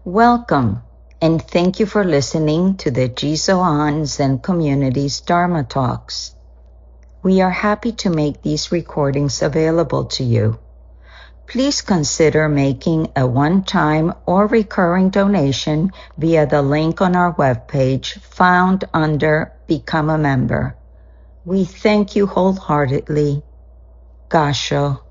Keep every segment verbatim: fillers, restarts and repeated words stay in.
Welcome, and thank you for listening to the Jisoan Zen Community's Dharma Talks. We are happy to make these recordings available to you. Please consider making a one-time or recurring donation via the link on our webpage found under Become a Member. We thank you wholeheartedly. Gassho.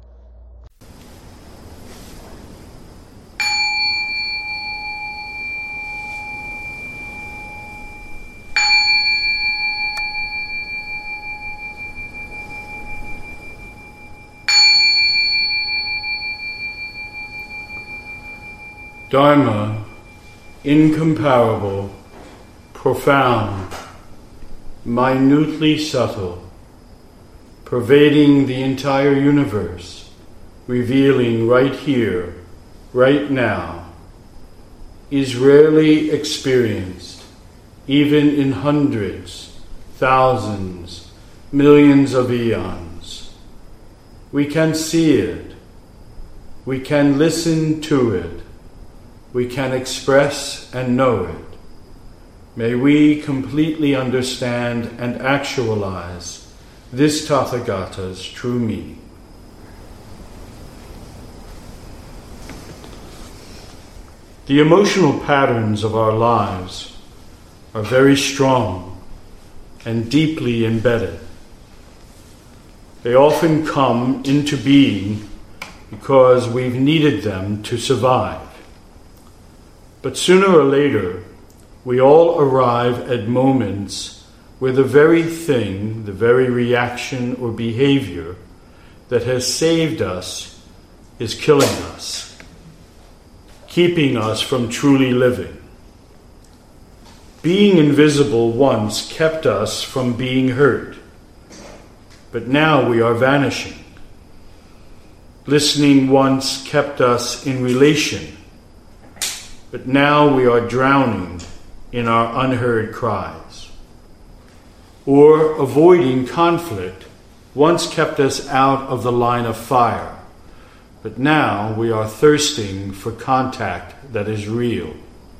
Dharma, incomparable, profound, minutely subtle, pervading the entire universe, revealing right here, right now, is rarely experienced, even in hundreds, thousands, millions of eons. We can see it. We can listen to it. We can express and know it. May we completely understand and actualize this Tathagata's true meaning. The emotional patterns of our lives are very strong and deeply embedded. They often come into being because we've needed them to survive. But sooner or later, we all arrive at moments where the very thing, the very reaction or behavior that has saved us is killing us, keeping us from truly living. Being invisible once kept us from being hurt, but now we are vanishing. Listening once kept us in relation, but now we are drowning in our unheard cries. Or avoiding conflict once kept us out of the line of fire, but now we are thirsting for contact that is real.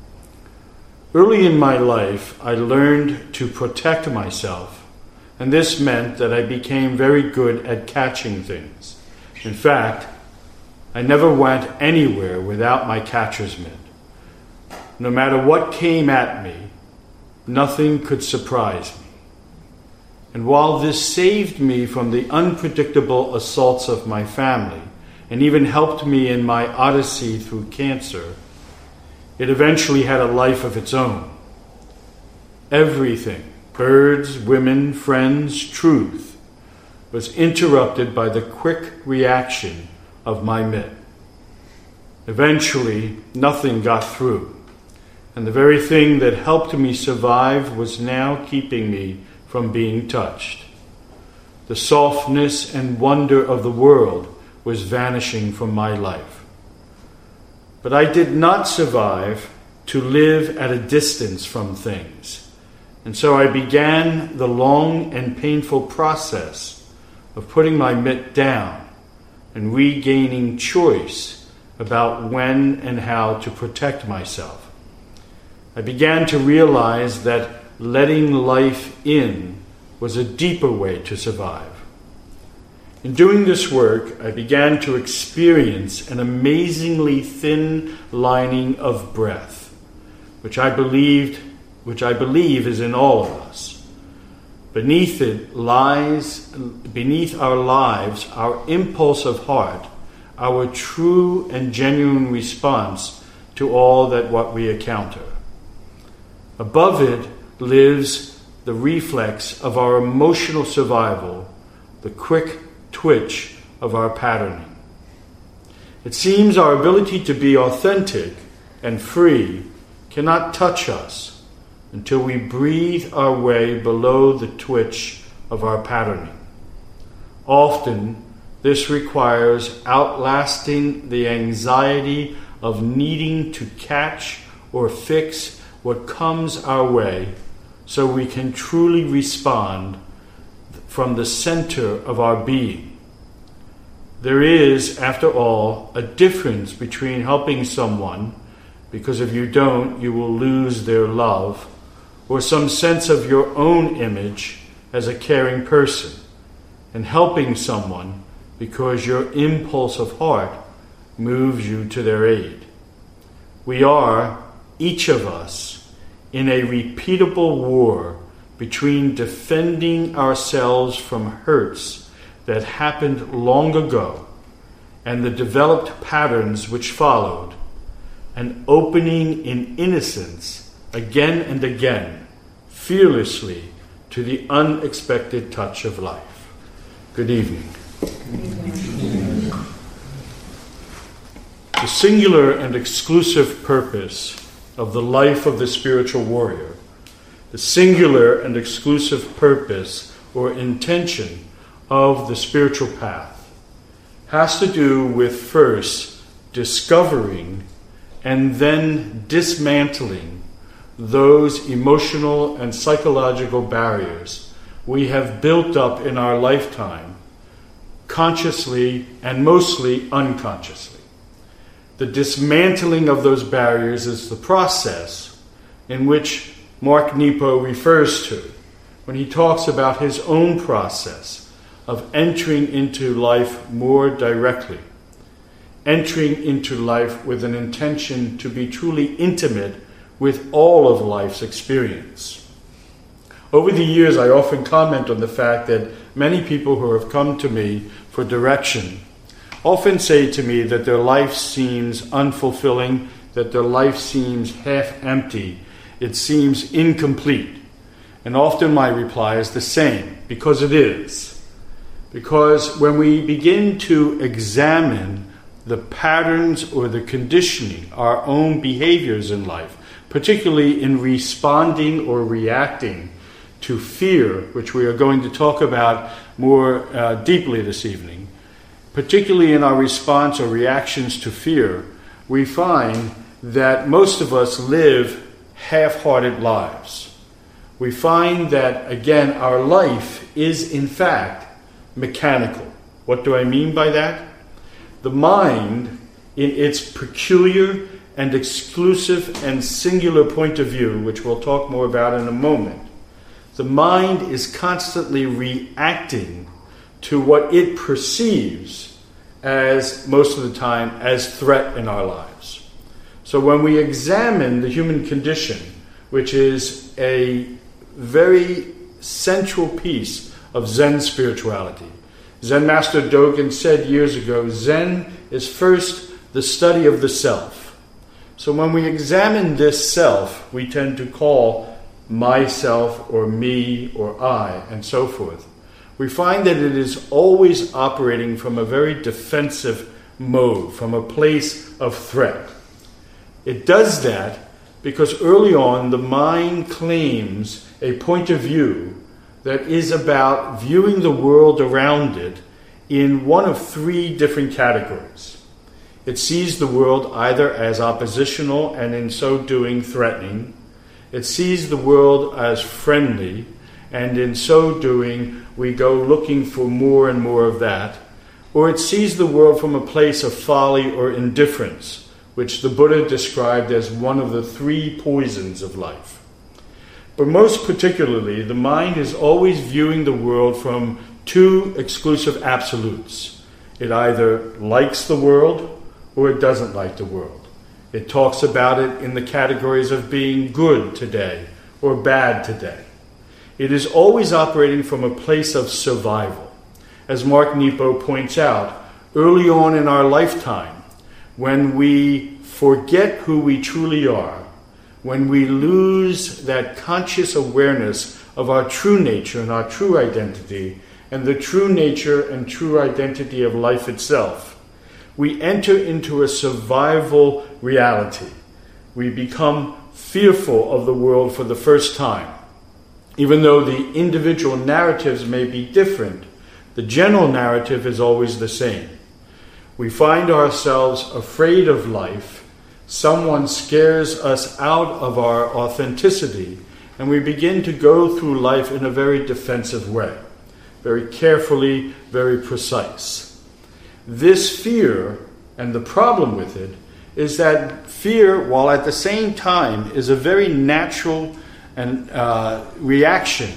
Early in my life, I learned to protect myself, and this meant that I became very good at catching things. In fact, I never went anywhere without my catcher's mitt. No matter what came at me, nothing could surprise me. And while this saved me from the unpredictable assaults of my family, and even helped me in my odyssey through cancer, it eventually had a life of its own. Everything, birds, women, friends, truth, was interrupted by the quick reaction of my mitt. Eventually, nothing got through. And the very thing that helped me survive was now keeping me from being touched. The softness and wonder of the world was vanishing from my life. But I did not survive to live at a distance from things. And so I began the long and painful process of putting my mitt down and regaining choice about when and how to protect myself. I began to realize that letting life in was a deeper way to survive. In doing this work, I began to experience an amazingly thin lining of breath, which I believed, which I believe is in all of us. Beneath it lies, beneath our lives, our impulse of heart, our true and genuine response to all that what we encounter. Above it lives the reflex of our emotional survival, the quick twitch of our patterning. It seems our ability to be authentic and free cannot touch us until we breathe our way below the twitch of our patterning. Often, this requires outlasting the anxiety of needing to catch or fix what comes our way so we can truly respond from the center of our being. There is, after all, a difference between helping someone because if you don't, you will lose their love, or some sense of your own image as a caring person, and helping someone because your impulse of heart moves you to their aid. We are, each of us, in a repeatable war between defending ourselves from hurts that happened long ago and the developed patterns which followed, and opening in innocence again and again, fearlessly, to the unexpected touch of life. Good evening. Good evening. The singular and exclusive purpose of the life of the spiritual warrior, the singular and exclusive purpose or intention of the spiritual path, has to do with first discovering and then dismantling those emotional and psychological barriers we have built up in our lifetime, consciously and mostly unconsciously. The dismantling of those barriers is the process in which Mark Nepo refers to when he talks about his own process of entering into life more directly, entering into life with an intention to be truly intimate with all of life's experience. Over the years, I often comment on the fact that many people who have come to me for direction often say to me that their life seems unfulfilling, that their life seems half empty, it seems incomplete. And often my reply is the same, because it is. Because when we begin to examine the patterns or the conditioning, our own behaviors in life, particularly in responding or reacting to fear, which we are going to talk about more uh, deeply this evening, particularly in our response or reactions to fear, we find that most of us live half-hearted lives. We find that, again, our life is in fact mechanical. What do I mean by that? The mind, in its peculiar and exclusive and singular point of view, which we'll talk more about in a moment, the mind is constantly reacting to what it perceives as, most of the time, as threat in our lives. So when we examine the human condition, which is a very central piece of Zen spirituality. Zen Master Dogen said years ago, Zen is first the study of the self. So when we examine this self, we tend to call myself or me or I and so forth. We find that it is always operating from a very defensive mode, from a place of threat. It does that because early on the mind claims a point of view that is about viewing the world around it in one of three different categories. It sees the world either as oppositional and in so doing threatening. It sees the world as friendly, and in so doing we go looking for more and more of that. Or it sees the world from a place of folly or indifference, which the Buddha described as one of the three poisons of life. But most particularly, the mind is always viewing the world from two exclusive absolutes. It either likes the world or it doesn't like the world. It talks about it in the categories of being good today or bad today. It is always operating from a place of survival. As Mark Nepo points out, early on in our lifetime, when we forget who we truly are, when we lose that conscious awareness of our true nature and our true identity, and the true nature and true identity of life itself, we enter into a survival reality. We become fearful of the world for the first time. Even though the individual narratives may be different, the general narrative is always the same. We find ourselves afraid of life. Someone scares us out of our authenticity, and we begin to go through life in a very defensive way, very carefully, very precise. This fear, and the problem with it, is that fear, while at the same time is a very natural and uh, reaction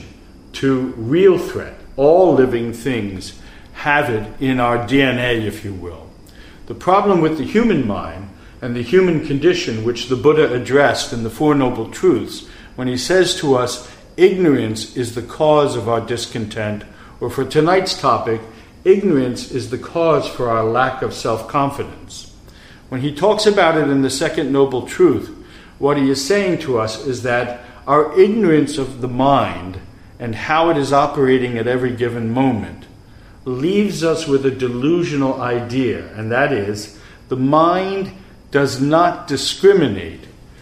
to real threat. All living things have it in our D N A, if you will. The problem with the human mind and the human condition, which the Buddha addressed in the Four Noble Truths, when he says to us, ignorance is the cause of our discontent, or for tonight's topic, ignorance is the cause for our lack of self-confidence. When he talks about it in the Second Noble Truth, what he is saying to us is that our ignorance of the mind and how it is operating at every given moment leaves us with a delusional idea, and that is, the mind does not discriminate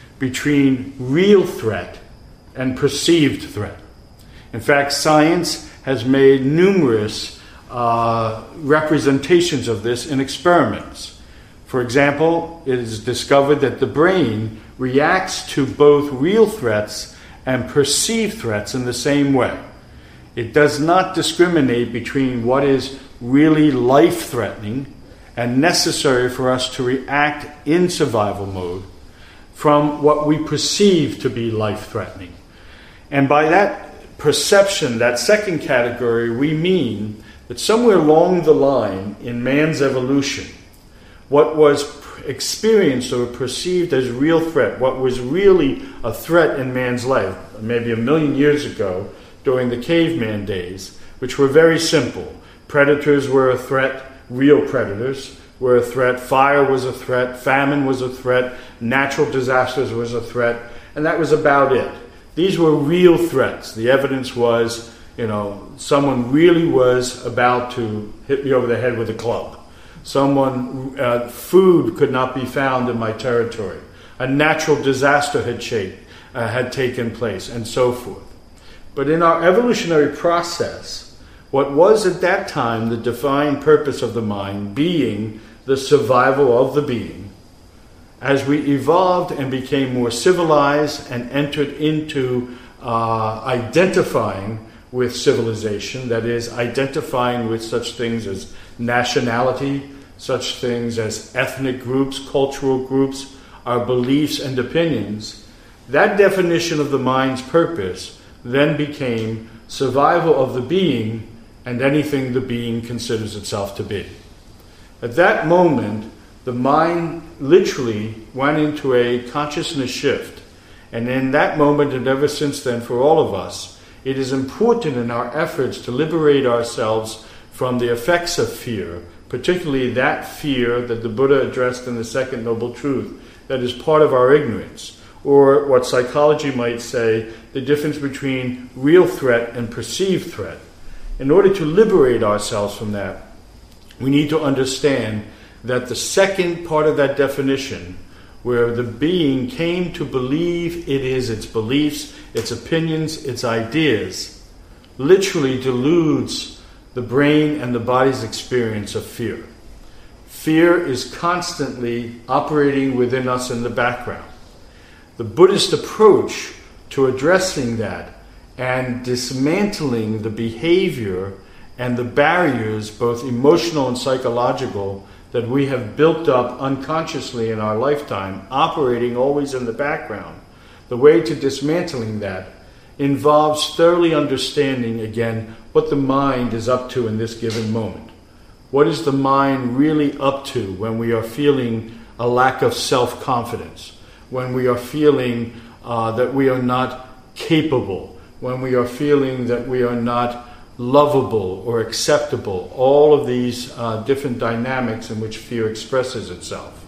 between real threat and perceived threat. In fact, science has made numerous uh, representations of this in experiments. For example, it is discovered that the brain reacts to both real threats and perceived threats in the same way. It does not discriminate between what is really life-threatening and necessary for us to react in survival mode from what we perceive to be life-threatening. And by that perception, that second category, we mean that somewhere along the line in man's evolution, what was experienced or perceived as real threat, what was really a threat in man's life, maybe a million years ago during the caveman days, which were very simple. Predators were a threat, real predators were a threat, fire was a threat, famine was a threat, natural disasters was a threat, and that was about it. These were real threats. The evidence was, you know, someone really was about to hit me over the head with a club. Someone, uh, food could not be found in my territory. A natural disaster had, shaped, uh, had taken place, and so forth. But in our evolutionary process, what was at that time the divine purpose of the mind being the survival of the being, as we evolved and became more civilized and entered into uh, identifying with civilization, that is, identifying with such things as nationality, such things as ethnic groups, cultural groups, our beliefs and opinions, that definition of the mind's purpose then became survival of the being and anything the being considers itself to be. At that moment, the mind literally went into a consciousness shift. And in that moment, and ever since then for all of us, it is important in our efforts to liberate ourselves from the effects of fear, particularly that fear that the Buddha addressed in the Second Noble Truth, that is part of our ignorance, or what psychology might say, the difference between real threat and perceived threat. In order to liberate ourselves from that, we need to understand that the second part of that definition, where the being came to believe it is its beliefs, its opinions, its ideas, literally deludes the brain and the body's experience of fear. Fear is constantly operating within us in the background. The Buddhist approach to addressing that and dismantling the behavior and the barriers, both emotional and psychological, that we have built up unconsciously in our lifetime, operating always in the background. The way to dismantling that involves thoroughly understanding, again, what the mind is up to in this given moment. What is the mind really up to when we are feeling a lack of self-confidence, when we are feeling uh, that we are not capable, when we are feeling that we are not lovable or acceptable, all of these uh, different dynamics in which fear expresses itself.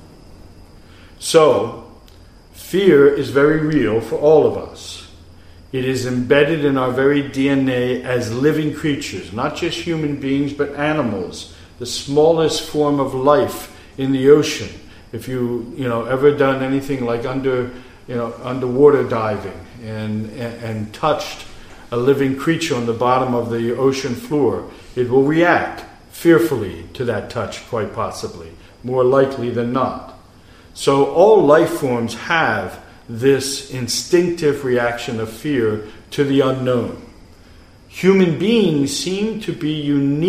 So, fear is very real for all of us. It is embedded in our very D N A as living creatures, not just human beings, but animals, the smallest form of life in the ocean. If you, you know, ever done anything like under, you know, underwater diving and, and, and touched a living creature on the bottom of the ocean floor, it will react fearfully to that touch, quite possibly, more likely than not. So all life forms have this instinctive reaction of fear to the unknown. Human beings seem to be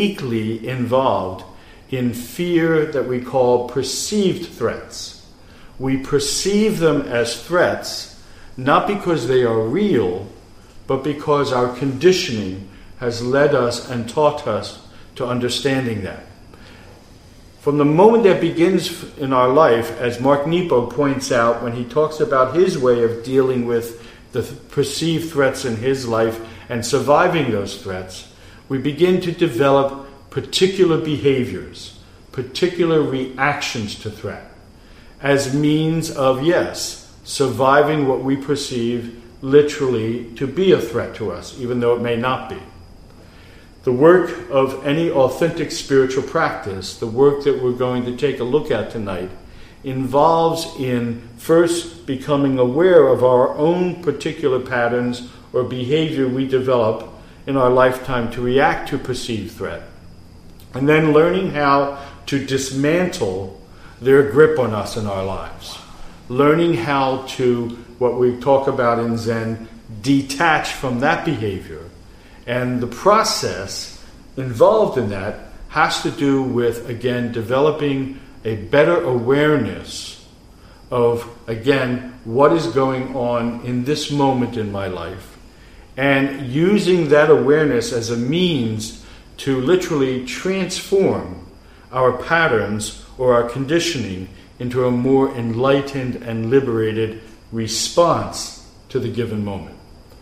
uniquely involved in fear that we call perceived threats, we perceive them as threats, not because they are real, but because our conditioning has led us and taught us to understanding that. From the moment that begins in our life, as Mark Nepo points out when he talks about his way of dealing with the perceived threats in his life and surviving those threats, we begin to develop particular behaviors, particular reactions to threat, as means of, yes, surviving what we perceive literally to be a threat to us, even though it may not be. The work of any authentic spiritual practice, the work that we're going to take a look at tonight, involves in first becoming aware of our own particular patterns or behavior we develop in our lifetime to react to perceived threat, and then learning how to dismantle their grip on us in our lives. Learning how to, what we talk about in Zen, detach from that behavior. And the process involved in that has to do with, again, developing a better awareness of, again, what is going on in this moment in my life, and using that awareness as a means to literally transform our patterns or our conditioning into a more enlightened and liberated response to the given moment.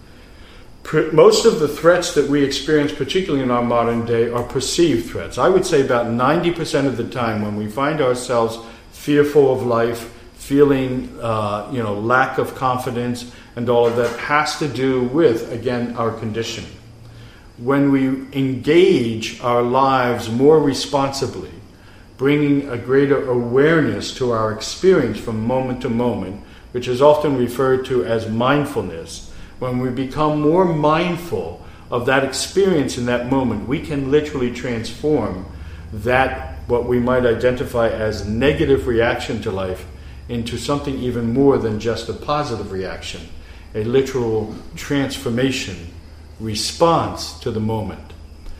Most of the threats that we experience, particularly in our modern day, are perceived threats. I would say about ninety percent of the time when we find ourselves fearful of life, feeling uh, you know, lack of confidence, and all of that has to do with, again, our conditioning. When we engage our lives more responsibly, bringing a greater awareness to our experience from moment to moment, which is often referred to as mindfulness, when we become more mindful of that experience in that moment, we can literally transform that, what we might identify as negative reaction to life, into something even more than just a positive reaction, a literal transformation, response to the moment.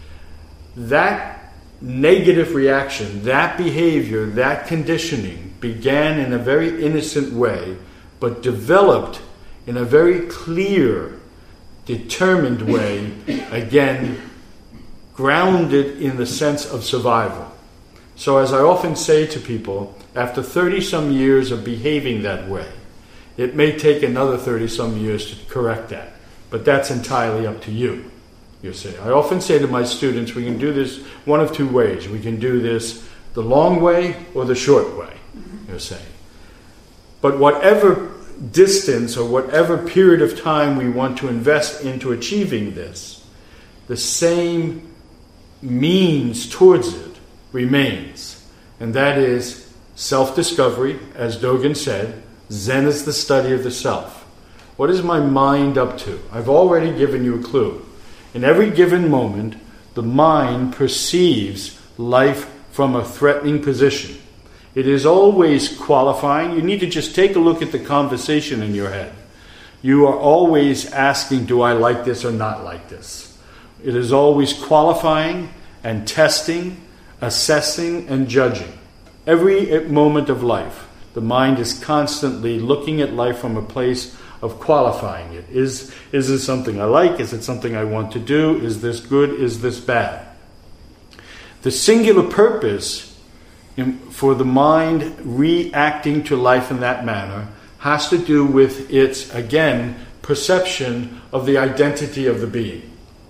That negative reaction, that behavior, that conditioning began in a very innocent way, but developed in a very clear, determined way, again, grounded in the sense of survival. So as I often say to people, after thirty-some years of behaving that way, it may take another thirty-some years to correct that. But that's entirely up to you, you see. I often say to my students, we can do this one of two ways. We can do this the long way or the short way, you see. But whatever distance or whatever period of time we want to invest into achieving this, the same means towards it remains. And that is self-discovery, as Dogen said. Zen is the study of the self. What is my mind up to? I've already given you a clue. In every given moment, the mind perceives life from a threatening position. It is always qualifying. You need to just take a look at the conversation in your head. You are always asking, do I like this or not like this? It is always qualifying and testing, assessing and judging. Every moment of life, the mind is constantly looking at life from a place of qualifying it. Is, is this something I like? Is it something I want to do? Is this good? Is this bad? The singular purpose in, for the mind reacting to life in that manner has to do with its, again, perception of the identity of the being.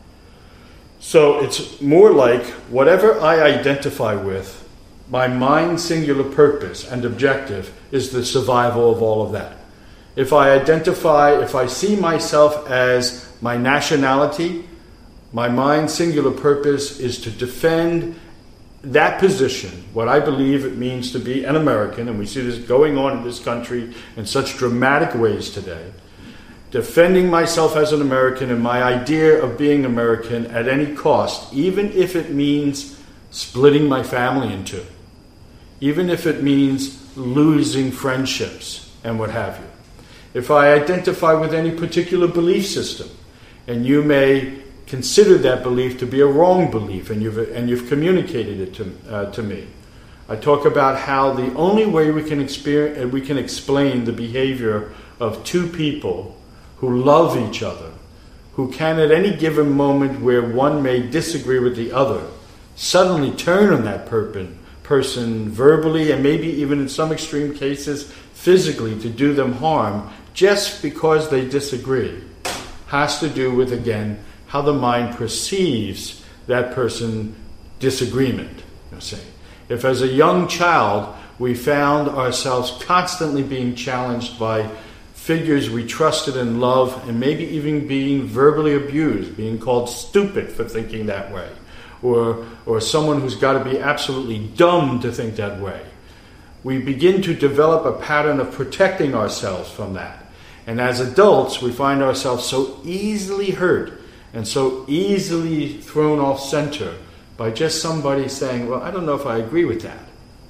So it's more like whatever I identify with, my mind's singular purpose and objective is the survival of all of that. If I identify, if I see myself as my nationality, my mind's singular purpose is to defend that position, what I believe it means to be an American, and we see this going on in this country in such dramatic ways today. Defending myself as an American and my idea of being American at any cost, even if it means splitting my family in two, even if it means losing friendships and what have you. If I identify with any particular belief system, and you may consider that belief to be a wrong belief, and you've and you've communicated it to uh, to me, I talk about how the only way we can experience, we can explain the behavior of two people who love each other, who can at any given moment where one may disagree with the other, suddenly turn on that person, person verbally and maybe even in some extreme cases physically to do them harm just because they disagree, has to do with, again, how the mind perceives that person's disagreement. You see. If as a young child we found ourselves constantly being challenged by figures we trusted and loved, and maybe even being verbally abused, being called stupid for thinking that way, or or someone who's got to be absolutely dumb to think that way, we begin to develop a pattern of protecting ourselves from that. And as adults, we find ourselves so easily hurt and so easily thrown off center by just somebody saying, well, I don't know if I agree with that.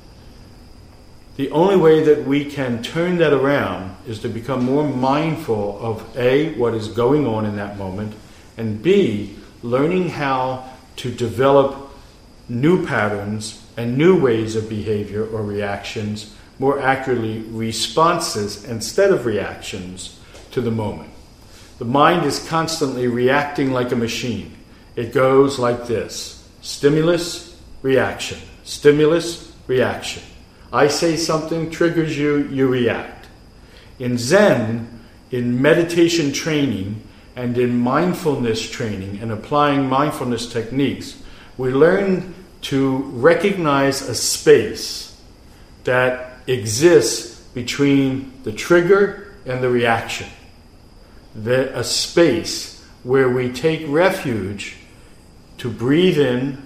The only way that we can turn that around is to become more mindful of A, what is going on in that moment, and B, learning how to develop new patterns and new ways of behavior or reactions, more accurately responses instead of reactions to the moment. The mind is constantly reacting like a machine. It goes like this: stimulus, reaction, stimulus, reaction. I say something, triggers you, you react. In Zen, in meditation training, and in mindfulness training and applying mindfulness techniques, we learn to recognize a space that exists between the trigger and the reaction. The, a space where we take refuge to breathe in,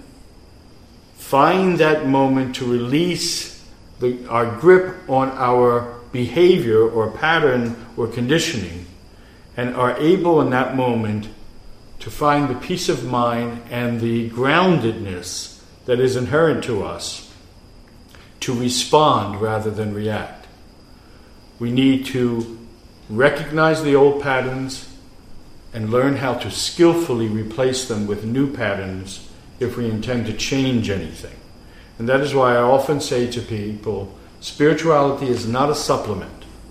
find that moment to release the, our grip on our behavior or pattern or conditioning, and are able in that moment to find the peace of mind and the groundedness that is inherent to us to respond rather than react. We need to recognize the old patterns and learn how to skillfully replace them with new patterns if we intend to change anything. And that is why I often say to people, spirituality is not a supplement.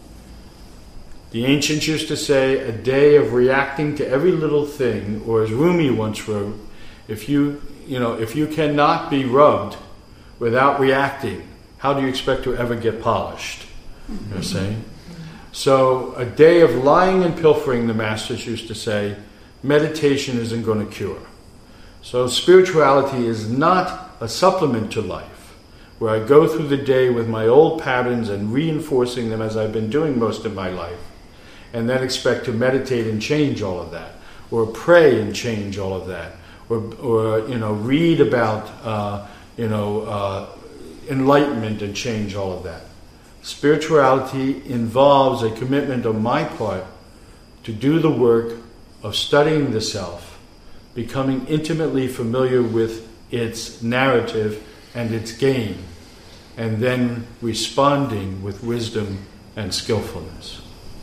The ancients used to say a day of reacting to every little thing, or as Rumi once wrote, if you, you know, if you cannot be rubbed without reacting, how do you expect to ever get polished? You know what I'm saying? So a day of lying and pilfering, the masters used to say, meditation isn't going to cure. So spirituality is not a supplement to life, where I go through the day with my old patterns and reinforcing them as I've been doing most of my life, and then expect to meditate and change all of that, or pray and change all of that, or, or you know, read about uh, you know uh, enlightenment and change all of that. Spirituality involves a commitment on my part to do the work of studying the self, becoming intimately familiar with its narrative and its game, and then responding with wisdom and skillfulness.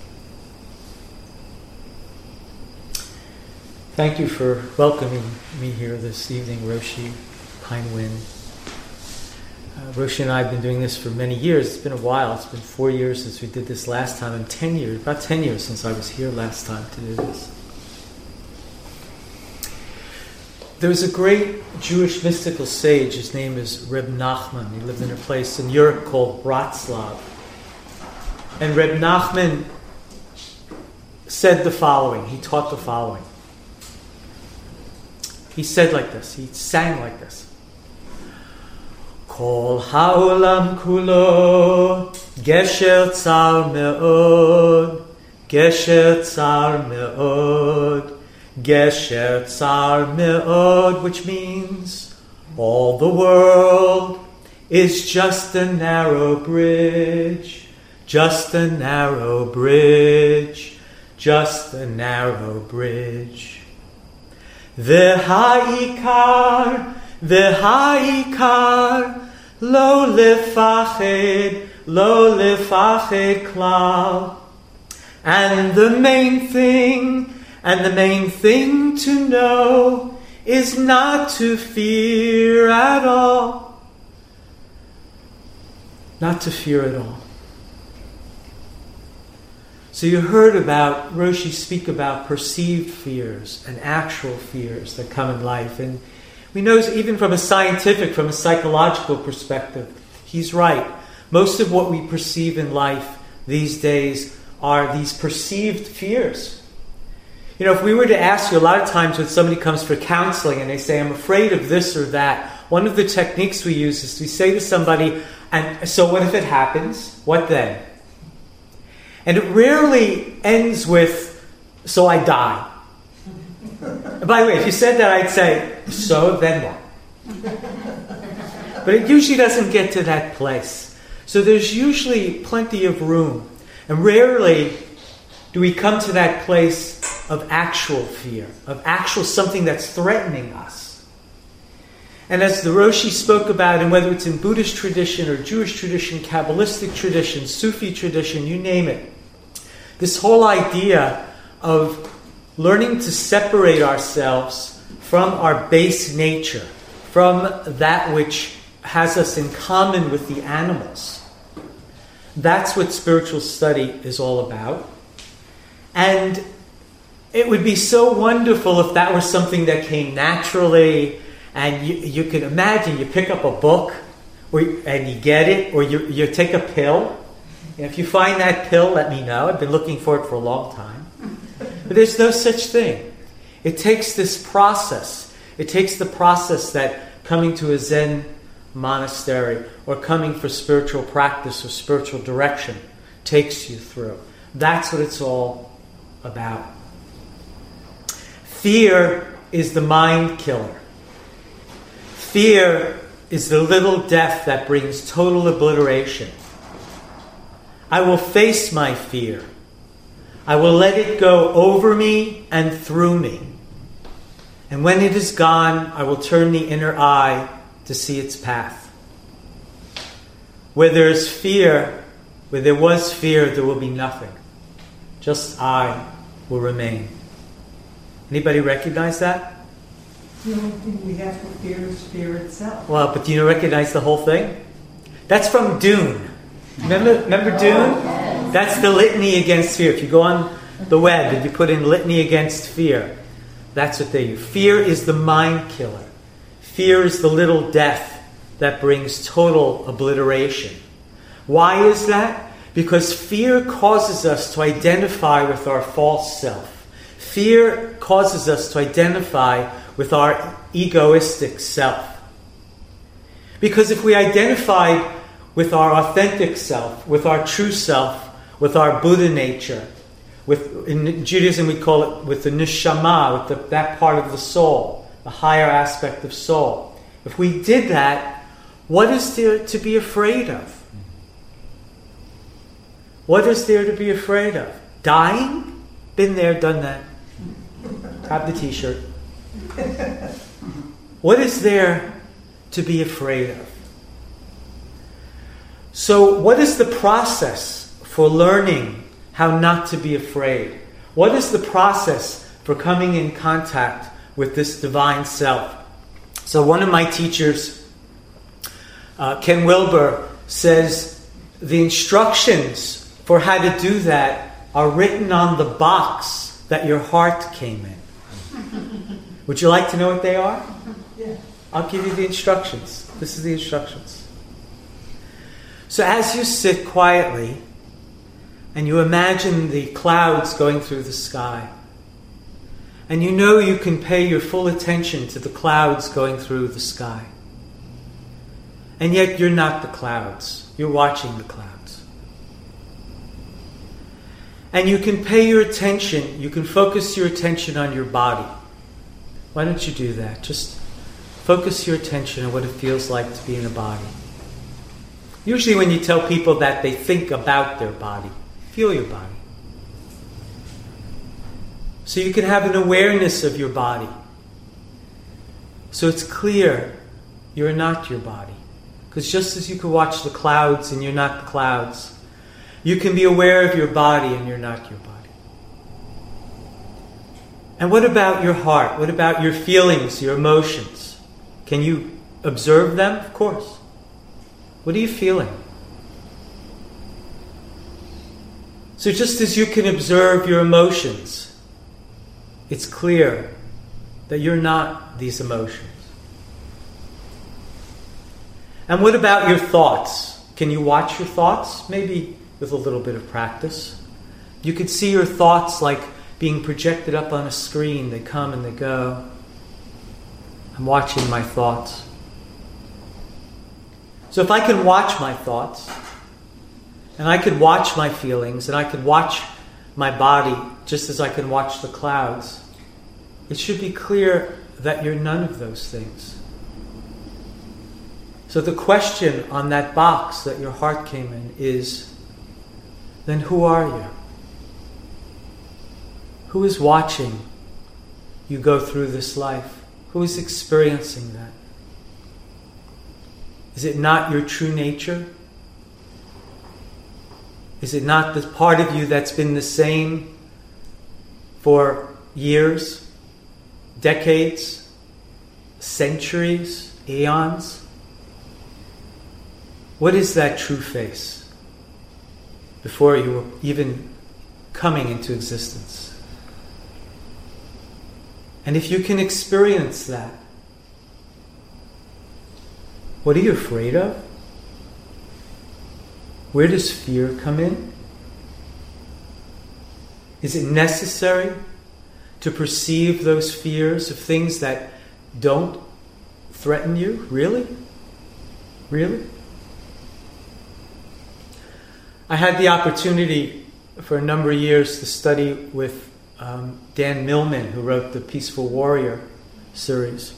Thank you for welcoming me here this evening, Roshi Pine Wind. Uh, Roshi and I have been doing this for many years. It's been a while. It's been four years since we did this last time, and ten years, about ten years since I was here last time to do this. There was a great Jewish mystical sage. His name is Reb Nachman. He lived in a place in Europe called Bratslav. And Reb Nachman said the following. He taught the following. He said like this. He sang like this. Kol ha'olam kulo gesher tzar me'od, gesher tzar me'od, gesher tzar me'od, which means all the world is just a narrow bridge, just a narrow bridge, just a narrow bridge. V'ha'ikar, v'ha'ikar, lo lefached, lo lefached klal. And the main thing, and the main thing to know is not to fear at all. not to fear at all. So you heard about Roshi speak about perceived fears and actual fears that come in life. And we know even from a scientific, from a psychological perspective, he's right. Most of what we perceive in life these days are these perceived fears. You know, if we were to ask you, a lot of times when somebody comes for counseling and they say, I'm afraid of this or that, one of the techniques we use is we say to somebody, and so what if it happens? What then? And it rarely ends with, so I die. And by the way, if you said that, I'd say, so then what? But it usually doesn't get to that place. So there's usually plenty of room. And rarely do we come to that place of actual fear, of actual something that's threatening us. And as the Roshi spoke about, and whether it's in Buddhist tradition or Jewish tradition, Kabbalistic tradition, Sufi tradition, you name it, this whole idea of learning to separate ourselves from our base nature, from that which has us in common with the animals. That's what spiritual study is all about. And it would be so wonderful if that was something that came naturally, and you, you could imagine you pick up a book or, and you get it, or you, you take a pill. And if you find that pill, let me know. I've been looking for it for a long time. But there's no such thing. It takes this process. It takes the process that coming to a Zen monastery or coming for spiritual practice or spiritual direction takes you through. That's what it's all about. Fear is the mind killer. Fear is the little death that brings total obliteration. I will face my fear. I will let it go over me and through me. And when it is gone, I will turn the inner eye to see its path. Where there is fear, where there was fear, there will be nothing. Just I will remain. Anybody recognize that? The only thing we have to fear is fear itself. Well, but do you recognize the whole thing? That's from Dune. Remember, remember Dune? That's the litany against fear. If you go on the web and you put in litany against fear, that's what they use. Fear is the mind killer. Fear is the little death that brings total obliteration. Why is that? Because fear causes us to identify with our false self. Fear causes us to identify with our egoistic self. Because if we identified with our authentic self, with our true self, with our Buddha nature, with in Judaism we call it with the neshama, with the, that part of the soul, the higher aspect of soul. If we did that, what is there to be afraid of? What is there to be afraid of? Dying? Been there, done that. Have the t-shirt. What is there to be afraid of? So what is the process for learning how not to be afraid? What is the process for coming in contact with this divine self? So one of my teachers, uh, Ken Wilber, says the instructions for how to do that are written on the box that your heart came in. Would you like to know what they are? Yeah. I'll give you the instructions. This is the instructions. So as you sit quietly and you imagine the clouds going through the sky, and you know you can pay your full attention to the clouds going through the sky, and yet you're not the clouds, you're watching the clouds. And you can pay your attention, you can focus your attention on your body. Why don't you do that? Just focus your attention on what it feels like to be in a body. Usually when you tell people that, they think about their body. Feel your body. So you can have an awareness of your body. So it's clear you're not your body. Because just as you can watch the clouds and you're not the clouds, you can be aware of your body and you're not your body. And what about your heart? What about your feelings, your emotions? Can you observe them? Of course. What are you feeling? So just as you can observe your emotions, it's clear that you're not these emotions. And what about your thoughts? Can you watch your thoughts? Maybe with a little bit of practice. You could see your thoughts like being projected up on a screen. They come and they go. I'm watching my thoughts. So if I can watch my thoughts, and I could watch my feelings, and I could watch my body just as I can watch the clouds, it should be clear that you're none of those things. So the question on that box that your heart came in is, then who are you? Who is watching you go through this life? Who is experiencing that? Is it not your true nature? Is it not the part of you that's been the same for years, decades, centuries, eons? What is that true face before you were even coming into existence? And if you can experience that, what are you afraid of? Where does fear come in? Is it necessary to perceive those fears of things that don't threaten you? Really? Really? I had the opportunity for a number of years to study with um, Dan Millman, who wrote the Peaceful Warrior series.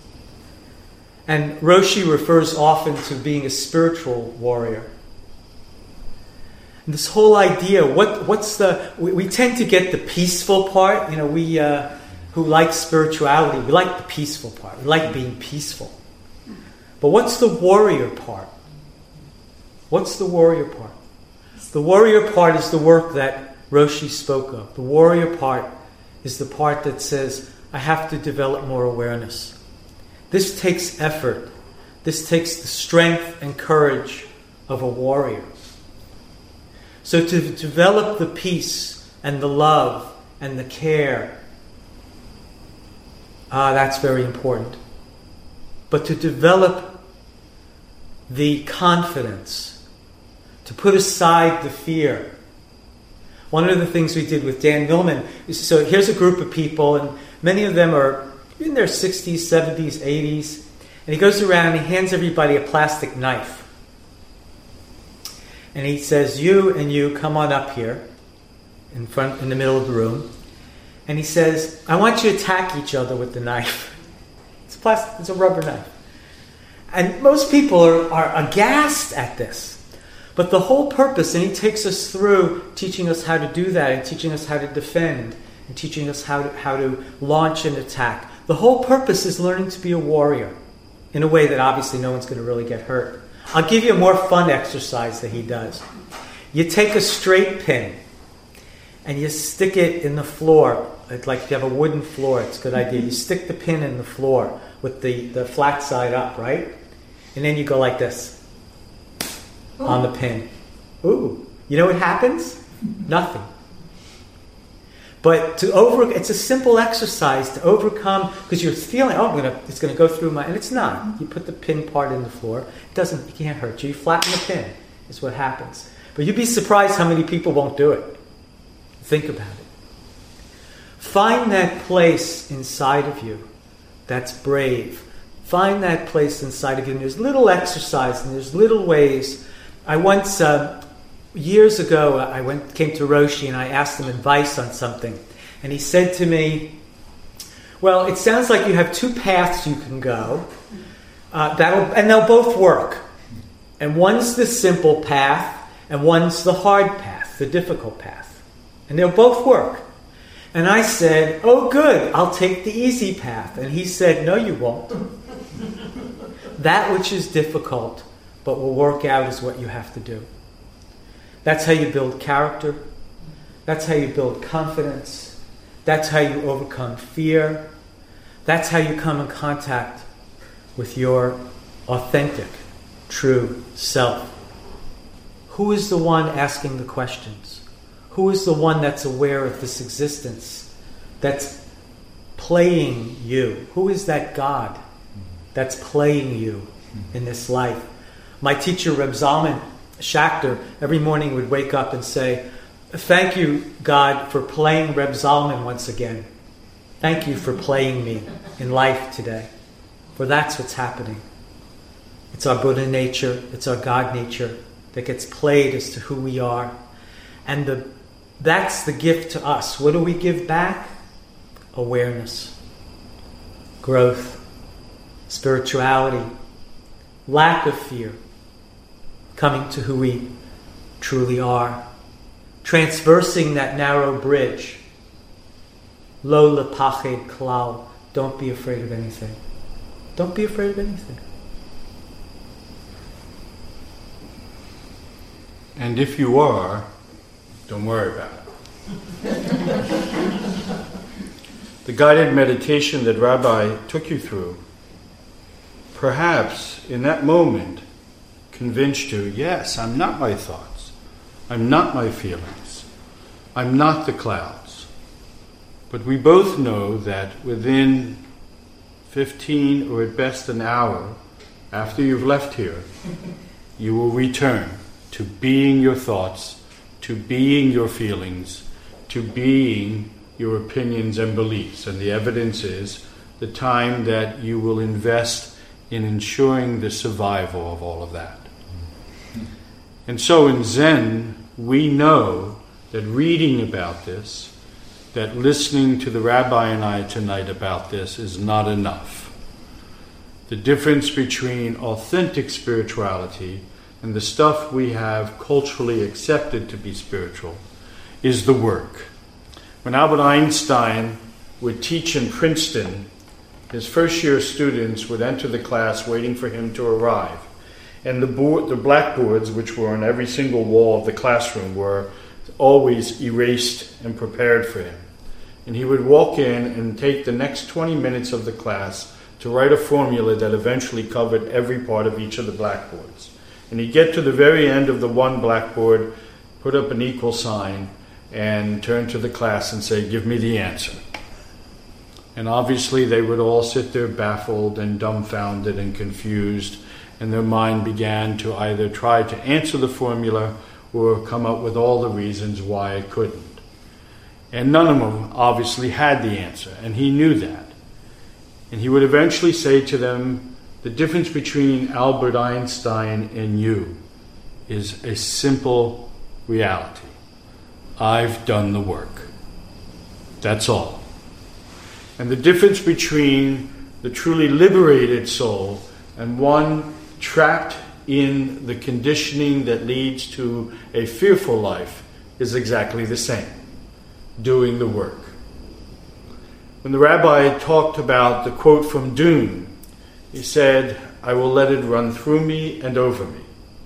And Roshi refers often to being a spiritual warrior. And this whole idea, what what's the... We, we tend to get the peaceful part. You know, we uh, who like spirituality, we like the peaceful part. We like being peaceful. But what's the warrior part? What's the warrior part? The warrior part is the work that Roshi spoke of. The warrior part is the part that says, I have to develop more awareness. This takes effort. This takes the strength and courage of a warrior. So to develop the peace and the love and the care, ah, that's very important. But to develop the confidence, to put aside the fear. One of the things we did with Dan Millman is, so here's a group of people, and many of them are in their sixties, seventies, eighties, and he goes around and he hands everybody a plastic knife. And he says, you and you come on up here in front, in the middle of the room. And he says, I want you to attack each other with the knife. It's plastic, it's a rubber knife. And most people are, are aghast at this. But the whole purpose, and he takes us through teaching us how to do that, and teaching us how to defend, and teaching us how to, how to launch an attack. The whole purpose is learning to be a warrior in a way that obviously no one's going to really get hurt. I'll give you a more fun exercise that he does. You take a straight pin and you stick it in the floor. It's like if you have a wooden floor, it's a good idea. You stick the pin in the floor with the, the flat side up, right? And then you go like this on the pin. Ooh. You know what happens? Nothing. But to over, it's a simple exercise to overcome, because you're feeling, oh, I'm gonna, it's going to go through my, and it's not. You put the pin part in the floor. It doesn't, it can't hurt you. You flatten the pin. Is what happens. But you'd be surprised how many people won't do it. Think about it. Find that place inside of you that's brave. Find that place inside of you. And there's little exercise and there's little ways. I once... Uh, Years ago, I went came to Roshi and I asked him advice on something. And he said to me, well, it sounds like you have two paths you can go, uh, that'll, and they'll both work. And one's the simple path, and one's the hard path, the difficult path. And they'll both work. And I said, oh, good, I'll take the easy path. And he said, no, you won't. That which is difficult, but will work out is what you have to do. That's how you build character. That's how you build confidence. That's how you overcome fear. That's how you come in contact with your authentic, true self. Who is the one asking the questions? Who is the one that's aware of this existence, that's playing you? Who is that God that's playing you in this life? My teacher, Reb Zalman Schachter, every morning would wake up and say, thank you, God, for playing Reb Zalman once again. Thank you for playing me in life today. For that's what's happening. It's our Buddha nature, it's our God nature that gets played as to who we are. And the that's the gift to us. What do we give back? Awareness, growth, spirituality, lack of fear, coming to who we truly are, transversing that narrow bridge. Lo lepached klal. Don't be afraid of anything. Don't be afraid of anything. And if you are, don't worry about it. The guided meditation that Rabbi took you through, perhaps in that moment convinced you, yes, I'm not my thoughts. I'm not my feelings. I'm not the clouds. But we both know that within fifteen or at best an hour after you've left here, you will return to being your thoughts, to being your feelings, to being your opinions and beliefs. And the evidence is the time that you will invest in ensuring the survival of all of that. And so in Zen, we know that reading about this, that listening to the Rabbi and I tonight about this is not enough. The difference between authentic spirituality and the stuff we have culturally accepted to be spiritual is the work. When Albert Einstein would teach in Princeton, his first year students would enter the class waiting for him to arrive. And the board, the blackboards, which were on every single wall of the classroom, were always erased and prepared for him. And he would walk in and take the next twenty minutes of the class to write a formula that eventually covered every part of each of the blackboards. And he'd get to the very end of the one blackboard, put up an equal sign, and turn to the class and say, give me the answer. And obviously they would all sit there baffled and dumbfounded and confused, and their mind began to either try to answer the formula or come up with all the reasons why it couldn't. And none of them obviously had the answer, and he knew that. And he would eventually say to them, the difference between Albert Einstein and you is a simple reality. I've done the work. That's all. And the difference between the truly liberated soul and one trapped in the conditioning that leads to a fearful life is exactly the same. Doing the work. When the Rabbi talked about the quote from Dune, he said, I will let it run through me and over me.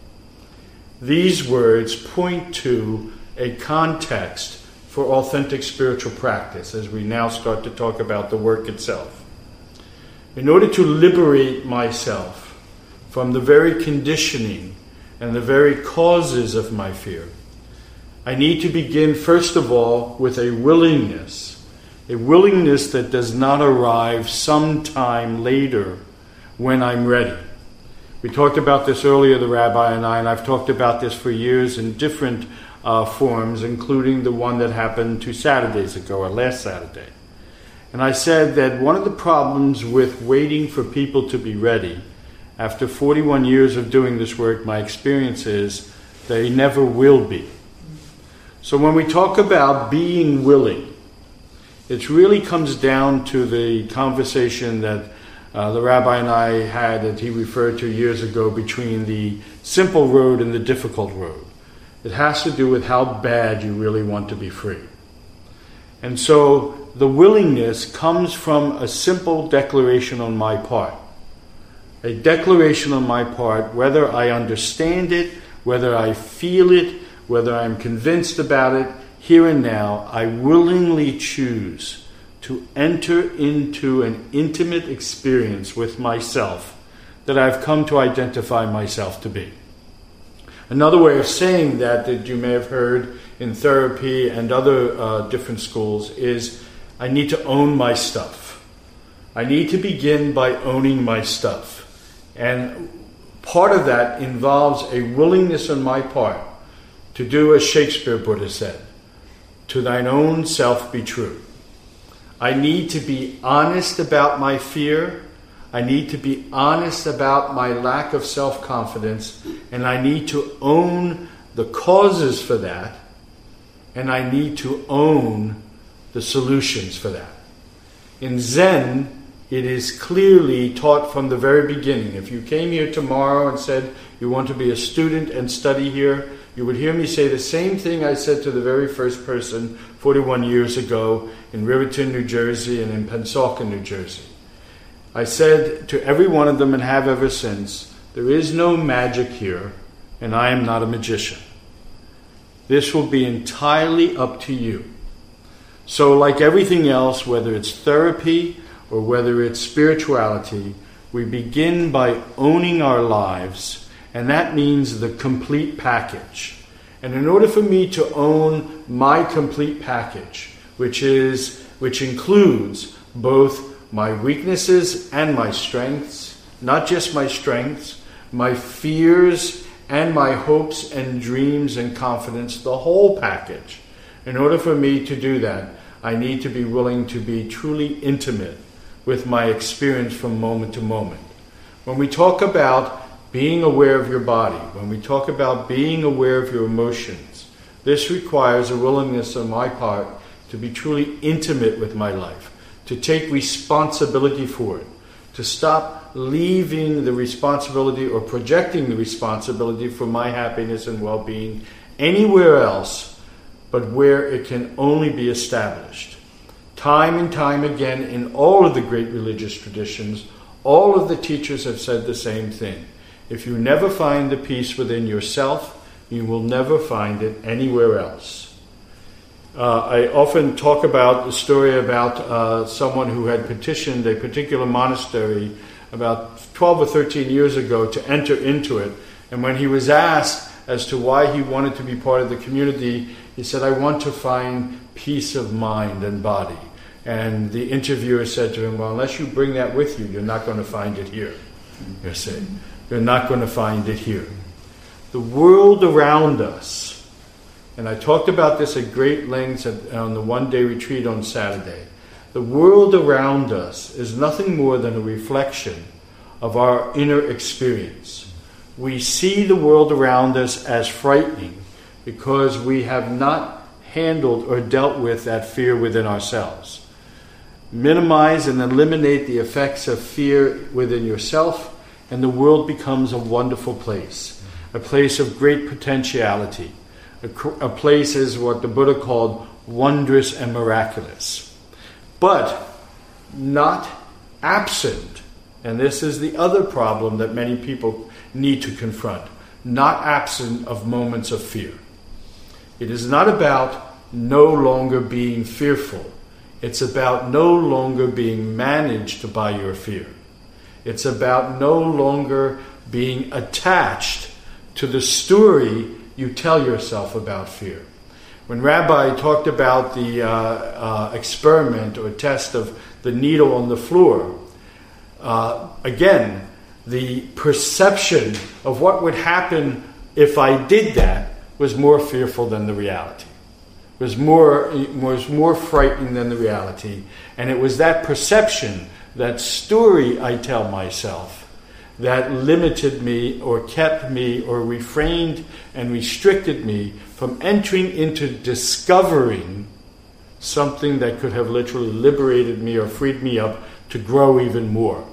These words point to a context for authentic spiritual practice as we now start to talk about the work itself. In order to liberate myself from the very conditioning and the very causes of my fear, I need to begin first of all with a willingness, a willingness that does not arrive sometime later when I'm ready. We talked about this earlier, the Rabbi and I, and I've talked about this for years in different uh, forms, including the one that happened two Saturdays ago, or last Saturday. And I said that one of the problems with waiting for people to be ready, after forty-one years of doing this work, my experience is they never will be. So when we talk about being willing, it really comes down to the conversation that Uh, the Rabbi and I had, that he referred to years ago, between the simple road and the difficult road. It has to do with how bad you really want to be free. And so the willingness comes from a simple declaration on my part. A declaration on my part, whether I understand it, whether I feel it, whether I'm convinced about it, here and now, I willingly choose to enter into an intimate experience with myself that I've come to identify myself to be. Another way of saying that that you may have heard in therapy and other uh, different schools is I need to own my stuff. I need to begin by owning my stuff. And part of that involves a willingness on my part to do as Shakespeare Buddha said, to thine own self be true. I need to be honest about my fear. I need to be honest about my lack of self-confidence. And I need to own the causes for that. And I need to own the solutions for that. In Zen, it is clearly taught from the very beginning. If you came here tomorrow and said you want to be a student and study here, you would hear me say the same thing I said to the very first person forty-one years ago in Riverton, New Jersey, and in Pennsauken, New Jersey. I said to every one of them, and have ever since, there is no magic here, and I am not a magician. This will be entirely up to you. So like everything else, whether it's therapy or whether it's spirituality, we begin by owning our lives, and that means the complete package. And in order for me to own my complete package, which is which includes both my weaknesses and my strengths, not just my strengths, my fears and my hopes and dreams and confidence, the whole package. In order for me to do that, I need to be willing to be truly intimate with my experience from moment to moment. When we talk about being aware of your body, when we talk about being aware of your emotions, this requires a willingness on my part to be truly intimate with my life, to take responsibility for it, to stop leaving the responsibility or projecting the responsibility for my happiness and well-being anywhere else but where it can only be established. Time and time again, in all of the great religious traditions, all of the teachers have said the same thing. If you never find the peace within yourself, you will never find it anywhere else. Uh, I often talk about the story about uh, someone who had petitioned a particular monastery about twelve or thirteen years ago to enter into it. And when he was asked as to why he wanted to be part of the community, he said, I want to find peace of mind and body. And the interviewer said to him, well, unless you bring that with you, you're not going to find it here. You see, you're not going to find it here. The world around us, and I talked about this at great lengths at, on the one-day retreat on Saturday, the world around us is nothing more than a reflection of our inner experience. We see the world around us as frightening because we have not handled or dealt with that fear within ourselves. Minimize and eliminate the effects of fear within yourself, and the world becomes a wonderful place, a place of great potentiality. A, a place is what the Buddha called wondrous and miraculous. But not absent, and this is the other problem that many people need to confront, not absent of moments of fear. It is not about no longer being fearful. It's about no longer being managed by your fear. It's about no longer being attached to the story you tell yourself about fear. When Rabbi talked about the uh, uh, experiment or test of the needle on the floor, uh, again, the perception of what would happen if I did that was more fearful than the reality. Was more was more frightening than the reality. And it was that perception, that story I tell myself, that limited me or kept me or refrained and restricted me from entering into discovering something that could have literally liberated me or freed me up to grow even more.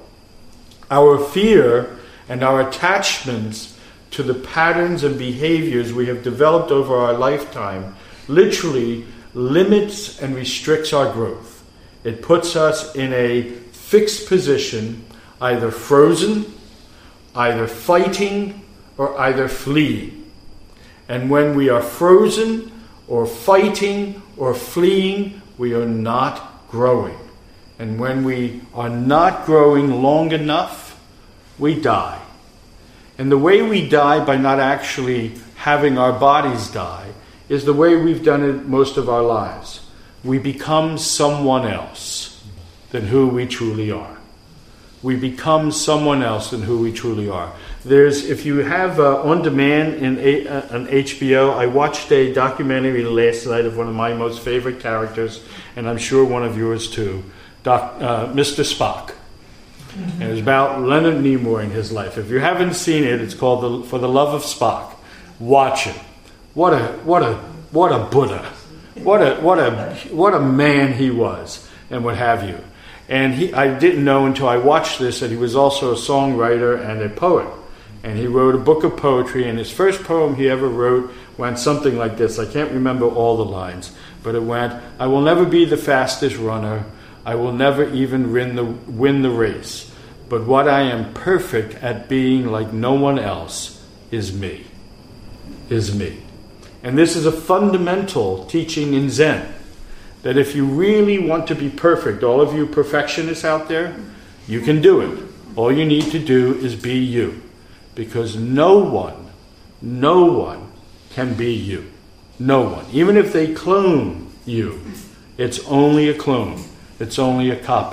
Our fear and our attachments to the patterns and behaviors we have developed over our lifetime literally limits and restricts our growth. It puts us in a fixed position, either frozen, either fighting, or either fleeing. And when we are frozen, or fighting, or fleeing, we are not growing. And when we are not growing long enough, we die. And the way we die by not actually having our bodies die is the way we've done it most of our lives. We become someone else than who we truly are. We become someone else than who we truly are. There's, if you have uh, on demand in a, uh, on H B O, I watched a documentary last night of one of my most favorite characters, and I'm sure one of yours too, Doc, uh, Mister Spock. Mm-hmm. And it's about Leonard Nimoy in his life. If you haven't seen it, it's called the, For the Love of Spock. Watch it. What a what a what a Buddha. What a what a what a man he was, and what have you. And he, I didn't know until I watched this that he was also a songwriter and a poet. And he wrote a book of poetry, and his first poem he ever wrote went something like this. I can't remember all the lines, but it went, I will never be the fastest runner. I will never even win the, win the race. But what I am perfect at being like no one else is me. Is me. And this is a fundamental teaching in Zen. That if you really want to be perfect, all of you perfectionists out there, you can do it. All you need to do is be you. Because no one, no one can be you. No one. Even if they clone you, it's only a clone. It's only a copy.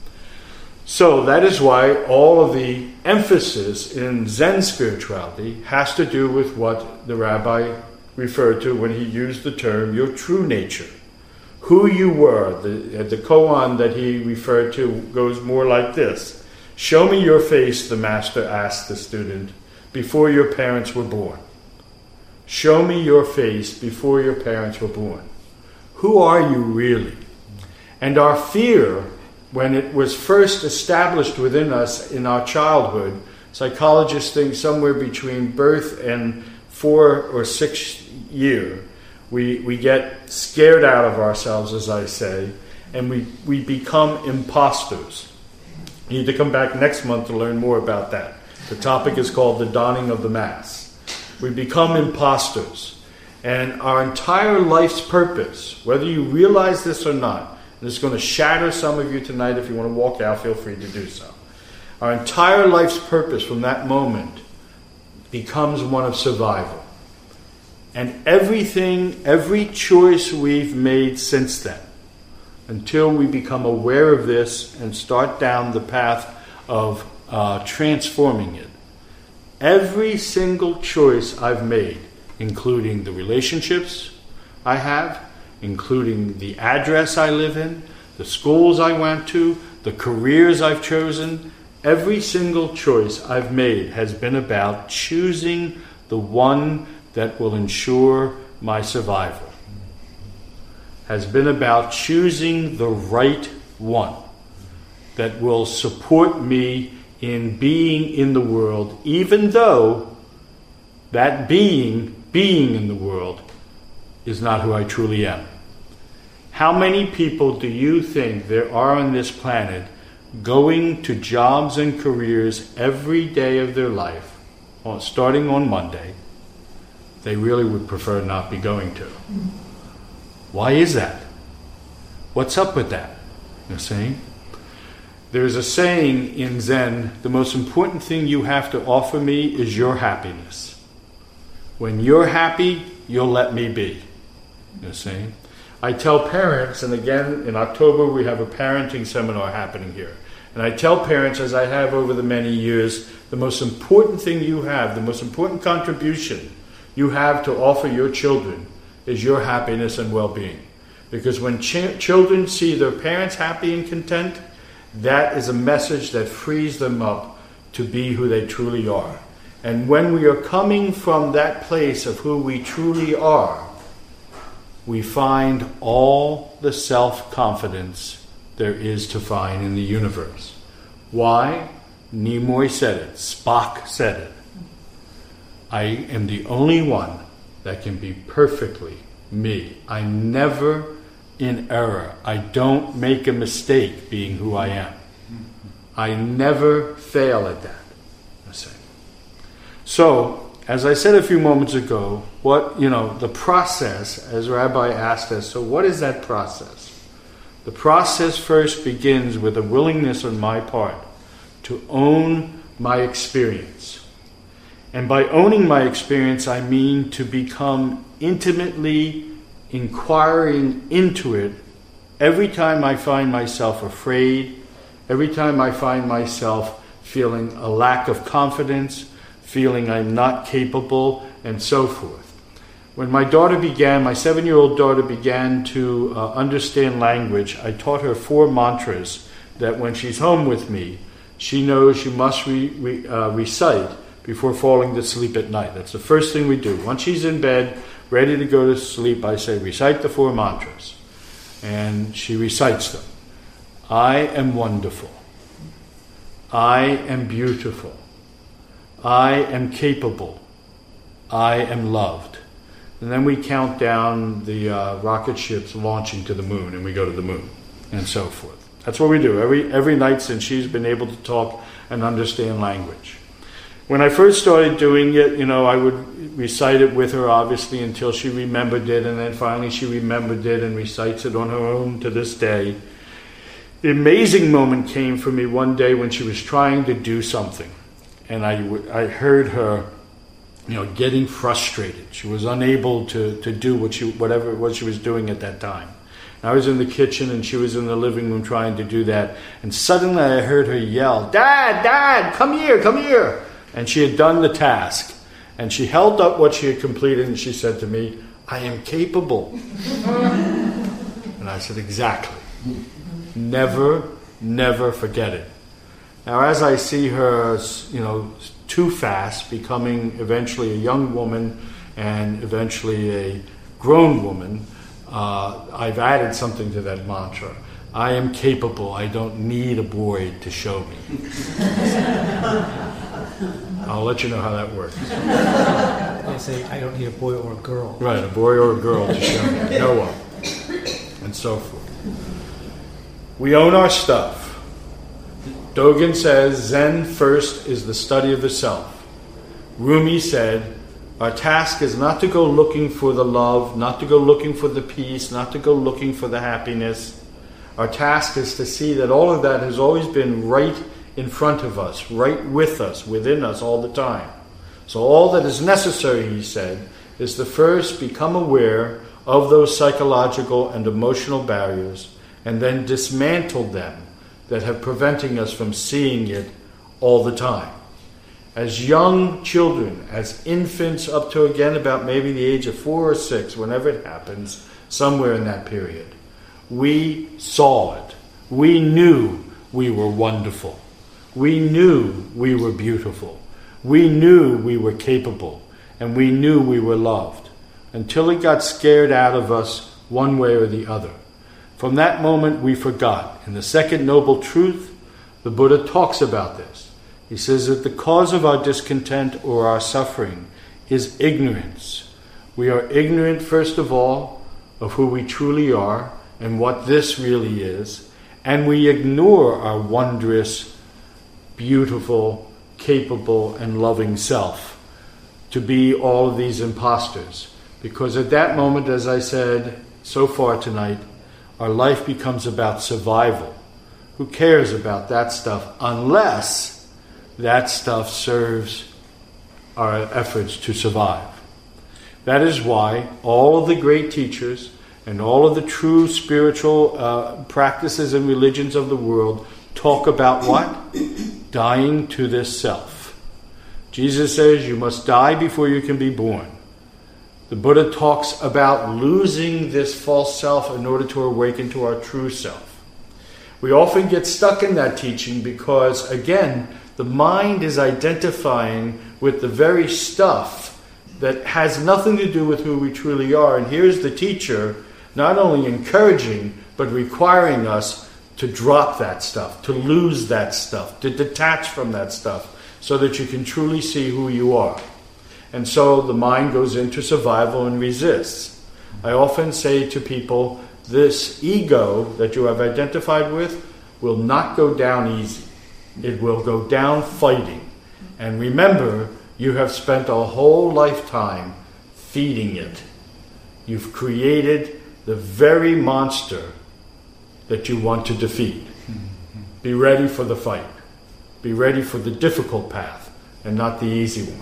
So that is why all of the emphasis in Zen spirituality has to do with what the rabbi referred to when he used the term your true nature. Who you were. The, the koan that he referred to goes more like this. Show me your face, the master asked the student, before your parents were born. Show me your face before your parents were born. Who are you really? And our fear, when it was first established within us in our childhood, psychologists think somewhere between birth and four or six year, we, we get scared out of ourselves, as I say, and we, we become imposters. You need to come back next month to learn more about that. The topic is called the dawning of the mass. We become imposters. And our entire life's purpose, whether you realize this or not, and it's going to shatter some of you tonight. If you want to walk out, feel free to do so. Our entire life's purpose from that moment becomes one of survival. And everything, every choice we've made since then, until we become aware of this and start down the path of uh, transforming it, every single choice I've made, including the relationships I have, including the address I live in, the schools I went to, the careers I've chosen, every single choice I've made has been about choosing the one that will ensure my survival. Has been about choosing the right one that will support me in being in the world, even though that being, being in the world, is not who I truly am. How many people do you think there are on this planet going to jobs and careers every day of their life, starting on Monday, they really would prefer not be going to? Why is that? What's up with that? You see? There's a saying in Zen, the most important thing you have to offer me is your happiness. When you're happy, you'll let me be. You see? I tell parents, and again, in October we have a parenting seminar happening here. And I tell parents, as I have over the many years, the most important thing you have, the most important contribution you have to offer your children is your happiness and well-being. Because when ch- children see their parents happy and content, that is a message that frees them up to be who they truly are. And when we are coming from that place of who we truly are, we find all the self-confidence there is to find in the universe. Why? Nimoy said it. Spock said it. I am the only one that can be perfectly me. I'm never in error. I don't make a mistake being who I am. I never fail at that. So, as I said a few moments ago, what, you know, the process, as Rabbi asked us, so what is that process? The process first begins with a willingness on my part to own my experience. And by owning my experience, I mean to become intimately inquiring into it every time I find myself afraid, every time I find myself feeling a lack of confidence, feeling I'm not capable, and so forth. When my daughter began, my seven-year-old daughter began to uh, understand language, I taught her four mantras that when she's home with me, she knows she must re, re, uh, recite before falling to sleep at night. That's the first thing we do. Once she's in bed, ready to go to sleep, I say, recite the four mantras. And she recites them. I am wonderful. I am beautiful. I am capable. I am loved. And then we count down the uh, rocket ships launching to the moon, and we go to the moon, and so forth. That's what we do every every night since she's been able to talk and understand language. When I first started doing it, you know, I would recite it with her, obviously, until she remembered it, and then finally she remembered it and recites it on her own to this day. The amazing moment came for me one day when she was trying to do something, and I, I heard her, you know, getting frustrated. She was unable to, to do what she, whatever it was she was doing at that time. I was in the kitchen and she was in the living room trying to do that, and suddenly I heard her yell, "Dad, Dad, come here, come here!" And she had done the task, and she held up what she had completed, and she said to me, "I am capable." And I said, "Exactly. Never, never forget it." Now, as I see her, you know, too fast, becoming eventually a young woman and eventually a grown woman, uh, I've added something to that mantra. I am capable. I don't need a boy to show me. I'll let you know how that works. I say, I don't need a boy or a girl. Right, a boy or a girl to show me. No one. And so forth. We own our stuff. Dogen says, Zen first is the study of the self. Rumi said, our task is not to go looking for the love, not to go looking for the peace, not to go looking for the happiness. Our task is to see that all of that has always been right in front of us, right with us, within us all the time. So all that is necessary, he said, is to first become aware of those psychological and emotional barriers and then dismantle them that have preventing us from seeing it all the time. As young children, as infants up to again about maybe the age of four or six, whenever it happens, somewhere in that period, we saw it. We knew we were wonderful. We knew we were beautiful. We knew we were capable. And we knew we were loved. Until it got scared out of us one way or the other. From that moment we forgot. In the second noble truth, the Buddha talks about this. He says that the cause of our discontent or our suffering is ignorance. We are ignorant, first of all, of who we truly are and what this really is, and we ignore our wondrous, beautiful, capable, and loving self to be all of these imposters. Because at that moment, as I said so far tonight, our life becomes about survival. Who cares about that stuff unless that stuff serves our efforts to survive? That is why all of the great teachers and all of the true spiritual uh, practices and religions of the world talk about what? Dying to this self. Jesus says you must die before you can be born. The Buddha talks about losing this false self in order to awaken to our true self. We often get stuck in that teaching because, again, the mind is identifying with the very stuff that has nothing to do with who we truly are. And here's the teacher not only encouraging, but requiring us to drop that stuff, to lose that stuff, to detach from that stuff, so that you can truly see who you are. And so the mind goes into survival and resists. I often say to people, this ego that you have identified with will not go down easy. It will go down fighting. And remember, you have spent a whole lifetime feeding it. You've created the very monster that you want to defeat. Mm-hmm. Be ready for the fight. Be ready for the difficult path and not the easy one.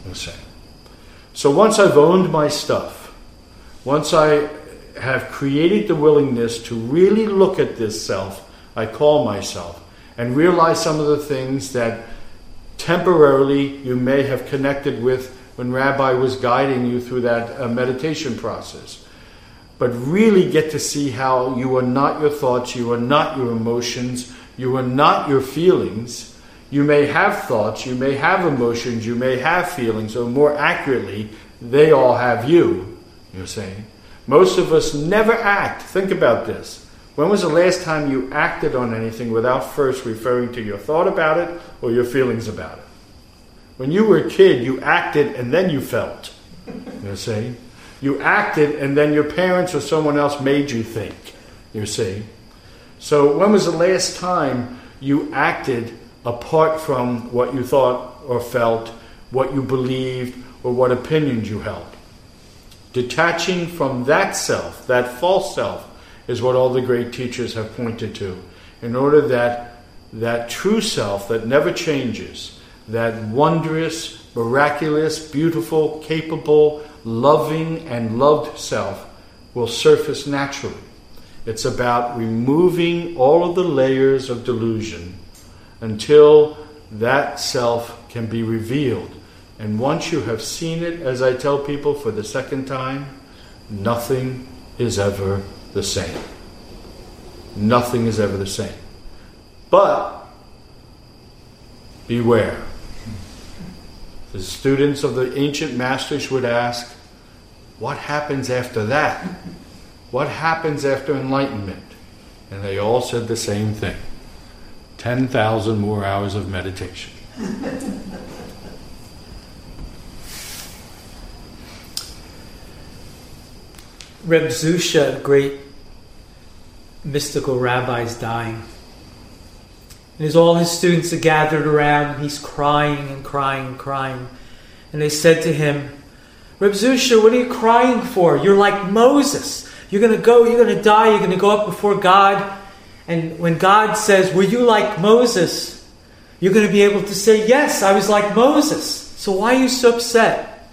I'll say. So once I've owned my stuff, once I have created the willingness to really look at this self I call myself and realize some of the things that temporarily you may have connected with when Rabbi was guiding you through that uh, meditation process. But really get to see how you are not your thoughts, you are not your emotions, you are not your feelings. You may have thoughts, you may have emotions, you may have feelings, or more accurately, they all have you, you're saying. Most of us never act. Think about this. When was the last time you acted on anything without first referring to your thought about it or your feelings about it? When you were a kid, you acted and then you felt. You're saying? You acted and then your parents or someone else made you think. You're saying? So when was the last time you acted apart from what you thought or felt, what you believed, or what opinions you held? Detaching from that self, that false self, is what all the great teachers have pointed to, in order that that true self that never changes, that wondrous, miraculous, beautiful, capable, loving, and loved self will surface naturally. It's about removing all of the layers of delusion until that self can be revealed. And once you have seen it, as I tell people for the second time, nothing is ever the same. Nothing is ever the same. But beware. The students of the ancient masters would ask, what happens after that? What happens after enlightenment? And they all said the same thing. ten thousand more hours of meditation. Reb Zusha, a great mystical rabbi, is dying. And as all his students are gathered around, he's crying and crying and crying. And they said to him, Reb Zusha, what are you crying for? You're like Moses. You're going to go, you're going to die, you're going to go up before God. And when God says, were you like Moses? You're going to be able to say, yes, I was like Moses. So why are you so upset?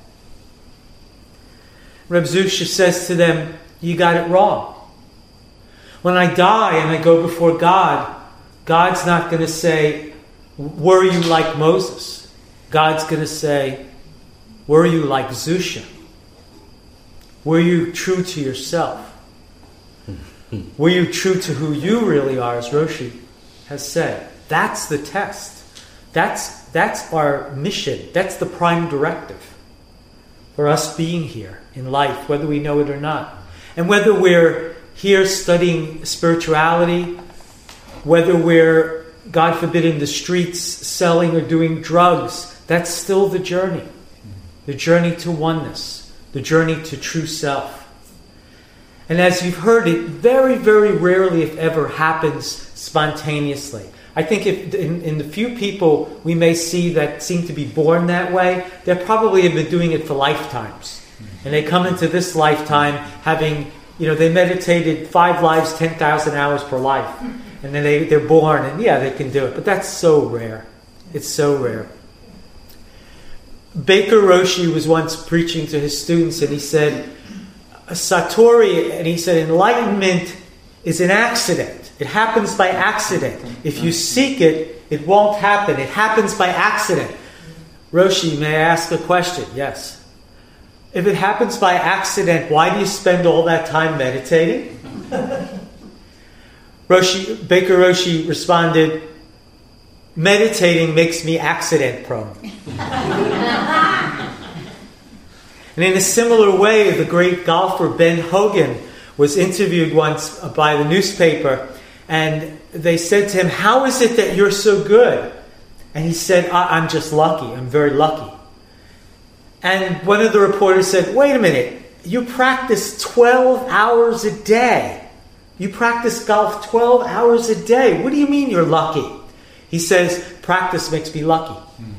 Reb Zusha says to them, you got it wrong. When I die and I go before God, God's not going to say, were you like Moses? God's going to say, were you like Zusha? Were you true to yourself? Were you true to who you really are, as Roshi has said? That's the test. That's, that's our mission. That's the prime directive for us being here in life, whether we know it or not. And whether we're here studying spirituality, whether we're, God forbid, in the streets selling or doing drugs, that's still the journey. The journey to oneness. The journey to true self. And as you've heard, it very, very rarely, if ever, happens spontaneously. I think if in, in the few people we may see that seem to be born that way, they probably have been doing it for lifetimes. And they come into this lifetime having, you know, they meditated five lives, ten thousand hours per life. And then they, they're born, and yeah, they can do it. But that's so rare. It's so rare. Baker Roshi was once preaching to his students, and he said, a Satori, and he said, enlightenment is an accident. It happens by accident. If you seek it, it won't happen. It happens by accident. Roshi, may I ask a question? Yes. If it happens by accident, why do you spend all that time meditating? Roshi, Baker Roshi responded, meditating makes me accident prone. And in a similar way, the great golfer Ben Hogan was interviewed once by the newspaper, and they said to him, how is it that you're so good? And he said, I- I'm just lucky. I'm very lucky. And one of the reporters said, wait a minute, you practice twelve hours a day. You practice golf twelve hours a day. What do you mean you're lucky? He says, practice makes me lucky.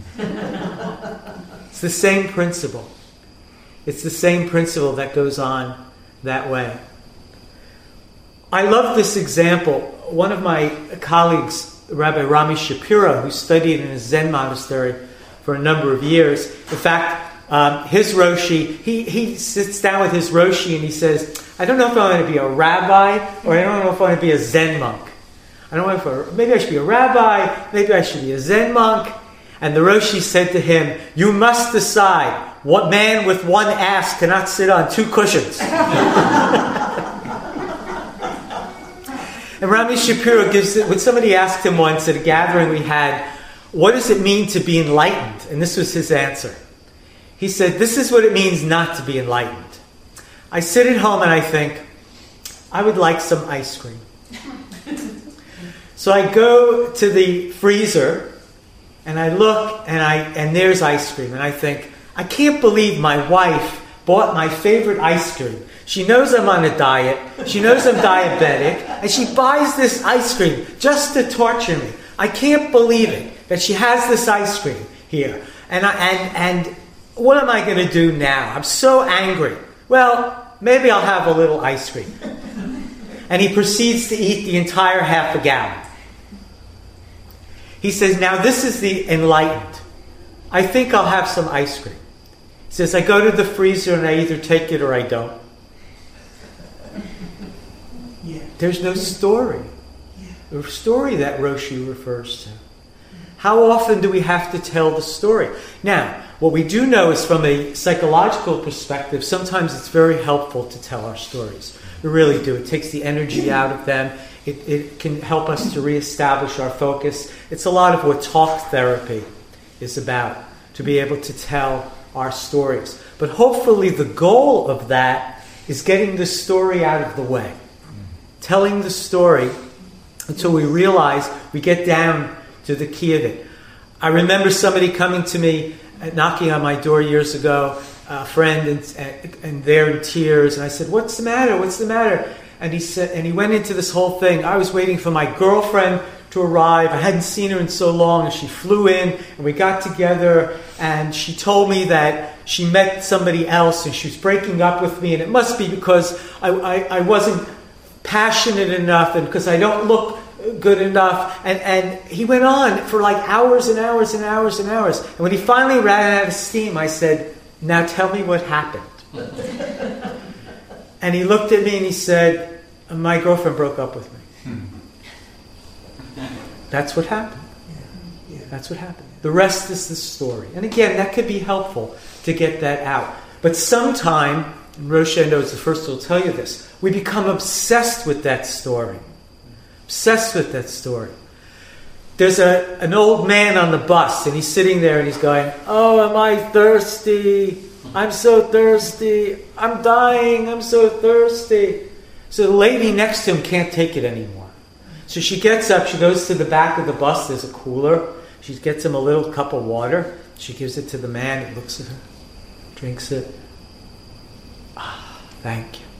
It's the same principle. It's the same principle that goes on that way. I love this example. One of my colleagues, Rabbi Rami Shapiro, who studied in a Zen monastery for a number of years. In fact, um, his Roshi, he, he sits down with his Roshi and he says, I don't know if I want to be a rabbi or I don't know if I want to be a Zen monk. I don't know if I, maybe I should be a rabbi, maybe I should be a Zen monk. And the Roshi said to him, you must decide. What man with one ass cannot sit on two cushions? And Rami Shapiro gives it, when somebody asked him once at a gathering we had, what does it mean to be enlightened? And this was his answer. He said, this is what it means not to be enlightened. I sit at home and I think, I would like some ice cream. So I go to the freezer and I look and I and there's ice cream. And I think, I can't believe my wife bought my favorite ice cream. She knows I'm on a diet. She knows I'm diabetic. And she buys this ice cream just to torture me. I can't believe it that she has this ice cream here. And I, and and what am I going to do now? I'm so angry. Well, maybe I'll have a little ice cream. And he proceeds to eat the entire half a gallon. He says, now this is the enlightened. I think I'll have some ice cream. He says, I go to the freezer and I either take it or I don't. Yeah. There's no story. Yeah. The story that Roshi refers to. How often do we have to tell the story? Now, what we do know is from a psychological perspective, sometimes it's very helpful to tell our stories. We really do. It takes the energy out of them. It, it can help us to reestablish our focus. It's a lot of what talk therapy is about, to be able to tell our stories. But hopefully the goal of that is getting the story out of the way. Telling the story until we realize we get down to the key of it. I remember somebody coming to me, uh, knocking on my door years ago, a friend, and, and, and they're in tears. And I said, what's the matter? What's the matter? And he said, and he went into this whole thing. I was waiting for my girlfriend to arrive. I hadn't seen her in so long, and she flew in, and we got together, and she told me that she met somebody else, and she was breaking up with me, and it must be because I, I, I wasn't passionate enough, and because I don't look good enough. And, and he went on for like hours and hours and hours and hours. And when he finally ran out of steam, I said, now tell me what happened. And he looked at me and he said, my girlfriend broke up with me. That's what happened. That's what happened. The rest is the story. And again, that could be helpful to get that out. But sometime, and Roshan is the first who will tell you this, we become obsessed with that story. Obsessed with that story. There's a an old man on the bus, and he's sitting there and he's going, oh, am I thirsty? I'm so thirsty. I'm dying. I'm so thirsty. So the lady next to him can't take it anymore. So she gets up, she goes to the back of the bus, there's a cooler. She gets him a little cup of water. She gives it to the man, he looks at her, drinks it. Ah, thank you.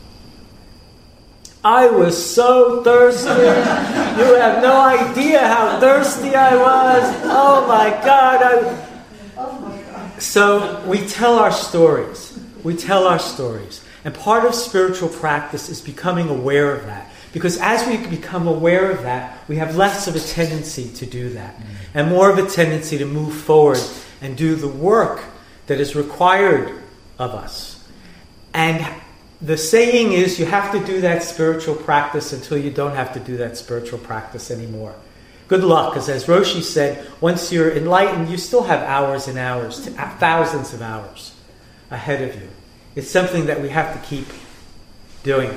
I was so thirsty. You have no idea how thirsty I was. Oh my God. I... Oh my God. So we tell our stories. We tell our stories. And part of spiritual practice is becoming aware of that. Because as we become aware of that, we have less of a tendency to do that. And more of a tendency to move forward and do the work that is required of us. And the saying is, you have to do that spiritual practice until you don't have to do that spiritual practice anymore. Good luck, because as Roshi said, once you're enlightened, you still have hours and hours, thousands of hours ahead of you. It's something that we have to keep doing.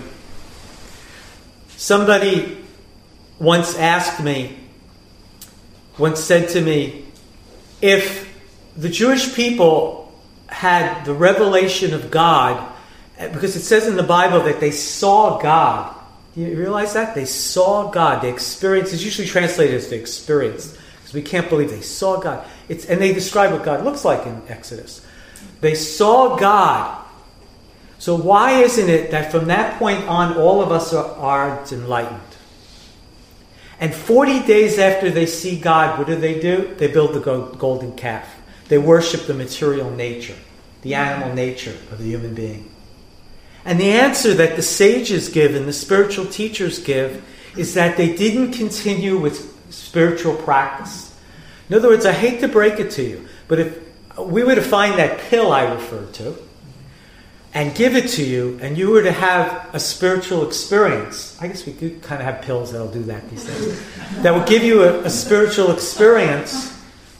Somebody once asked me, once said to me, if the Jewish people had the revelation of God, because it says in the Bible that they saw God. Do you realize that? They saw God. They experienced. It's usually translated as they experienced. Because we can't believe they saw God. It's, and they describe what God looks like in Exodus. They saw God. So why isn't it that from that point on all of us are, are enlightened? And forty days after they see God, what do they do? They build the golden calf. They worship the material nature, the animal nature of the human being. And the answer that the sages give and the spiritual teachers give is that they didn't continue with spiritual practice. In other words, I hate to break it to you, But if we were to find that pill I referred to and give it to you, and you were to have a spiritual experience, I guess we could kind of have pills that'll do that these days, that will give you a, a spiritual experience,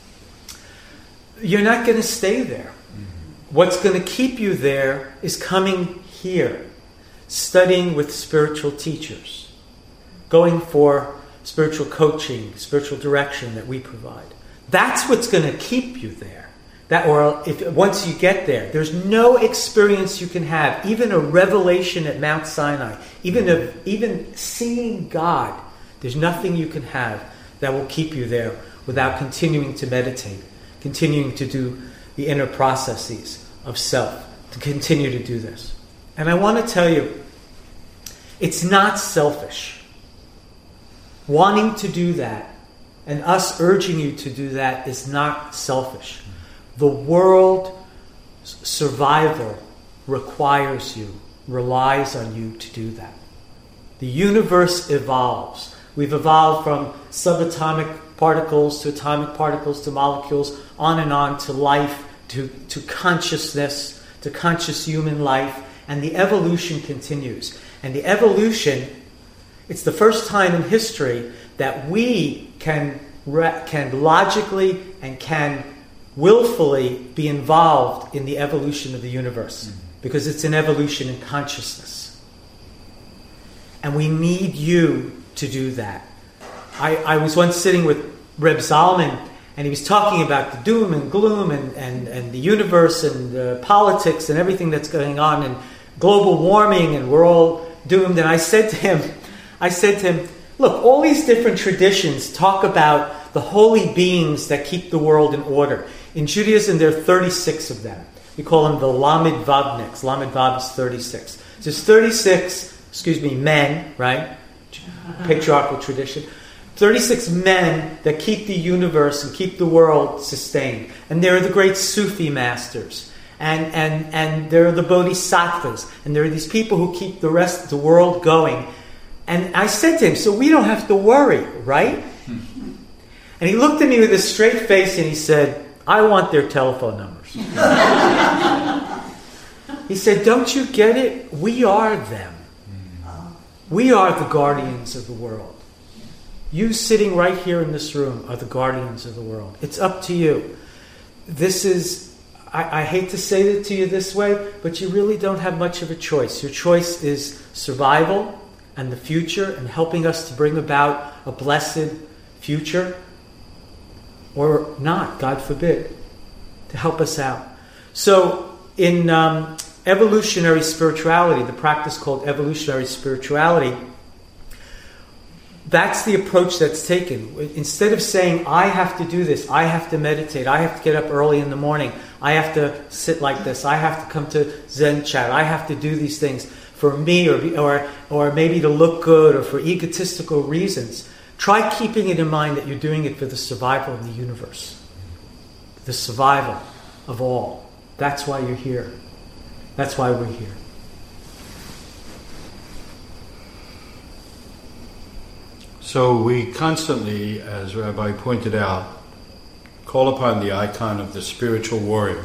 you're not going to stay there. What's going to keep you there is coming here, studying with spiritual teachers, going for spiritual coaching, spiritual direction that we provide. That's what's going to keep you there. That, or if once you get there, there's no experience you can have, even a revelation at Mount Sinai, even a, even seeing God. There's nothing you can have that will keep you there without continuing to meditate, continuing to do the inner processes of self, to continue to do this. And I want to tell you, it's not selfish. Wanting to do that and us urging you to do that is not selfish. The world's survival requires you, relies on you to do that. The universe evolves. We've evolved from subatomic particles to atomic particles to molecules, on and on to life, to, to consciousness, to conscious human life, and the evolution continues. And the evolution, it's the first time in history that we can, re- can logically and can willfully be involved in the evolution of the universe, because it's an evolution in consciousness. And we need you to do that. I, I was once sitting with Reb Zalman, and he was talking about the doom and gloom and, and, and the universe and uh, politics and everything that's going on and global warming, and we're all doomed. And I said to him, I said to him, look, all these different traditions talk about the holy beings that keep the world in order. In Judaism, there are thirty-six of them. We call them the Lamed Vavniks. Lamed Vav is thirty-six. So there's thirty-six, excuse me, men, right? Patriarchal tradition. thirty-six men that keep the universe and keep the world sustained. And there are the great Sufi masters. And, and, and there are the Bodhisattvas. And there are these people who keep the rest of the world going. And I said to him, so we don't have to worry, right? And he looked at me with a straight face and he said, I want their telephone numbers. He said, don't you get it? We are them. We are the guardians of the world. You sitting right here in this room are the guardians of the world. It's up to you. This is, I, I hate to say it to you this way, but you really don't have much of a choice. Your choice is survival and the future and helping us to bring about a blessed future, or not, God forbid, to help us out. So in um, evolutionary spirituality, the practice called evolutionary spirituality, that's the approach that's taken. Instead of saying, I have to do this, I have to meditate, I have to get up early in the morning, I have to sit like this, I have to come to Zen chat, I have to do these things for me, or or or maybe to look good, or for egotistical reasons. Try keeping it in mind that you're doing it for the survival of the universe. The survival of all. That's why you're here. That's why we're here. So we constantly, as Rabbi pointed out, call upon the icon of the spiritual warrior.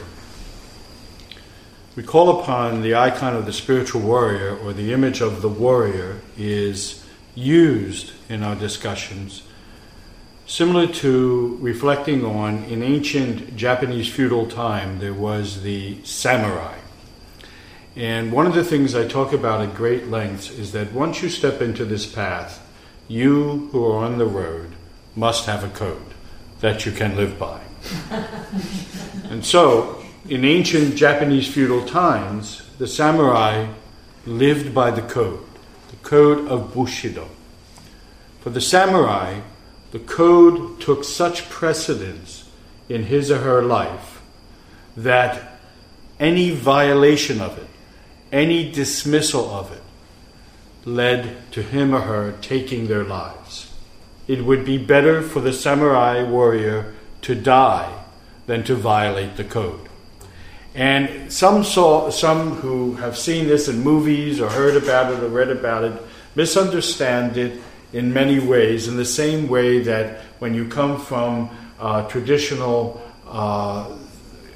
We call upon the icon of the spiritual warrior, or the image of the warrior is used in our discussions, similar to reflecting on, in ancient Japanese feudal time, there was the samurai. And one of the things I talk about at great lengths is that once you step into this path, you who are on the road must have a code that you can live by. And so, in ancient Japanese feudal times, the samurai lived by the code, the code of Bushido. For the samurai, the code took such precedence in his or her life that any violation of it, any dismissal of it, led to him or her taking their lives. It would be better for the samurai warrior to die than to violate the code. And some saw, some who have seen this in movies or heard about it or read about it, misunderstand it in many ways, in the same way that when you come from uh, traditional uh,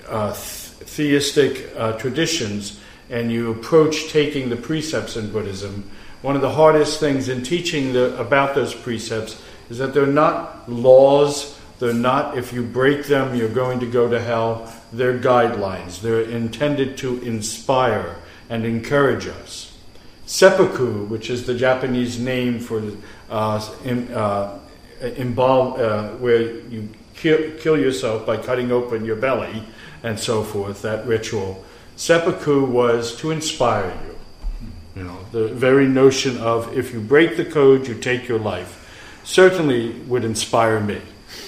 uh, theistic uh, traditions and you approach taking the precepts in Buddhism, one of the hardest things in teaching the, about those precepts is that they're not laws, they're not, if you break them, you're going to go to hell. They're guidelines. They're intended to inspire and encourage us. Seppuku, which is the Japanese name for uh, in, uh, embalm, uh, where you kill, kill yourself by cutting open your belly and so forth, that ritual. Seppuku was to inspire you. You know, the very notion of if you break the code, you take your life, certainly would inspire me.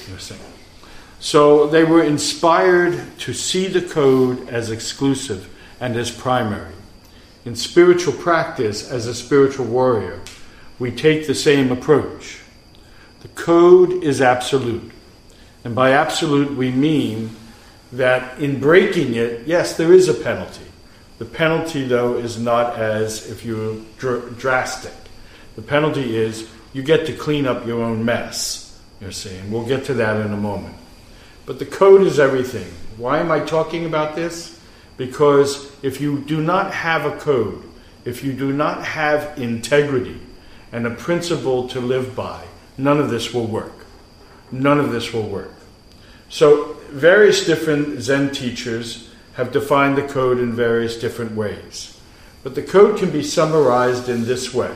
So they were inspired to see the code as exclusive and as primary. In spiritual practice, as a spiritual warrior, we take the same approach. The code is absolute. And by absolute, we mean that in breaking it, yes, there is a penalty. The penalty, though, is not as if you're dr- drastic. The penalty is you get to clean up your own mess, you see, and we'll get to that in a moment. But the code is everything. Why am I talking about this? Because if you do not have a code, if you do not have integrity and a principle to live by, none of this will work. None of this will work. So various different Zen teachers have defined the code in various different ways. But the code can be summarized in this way.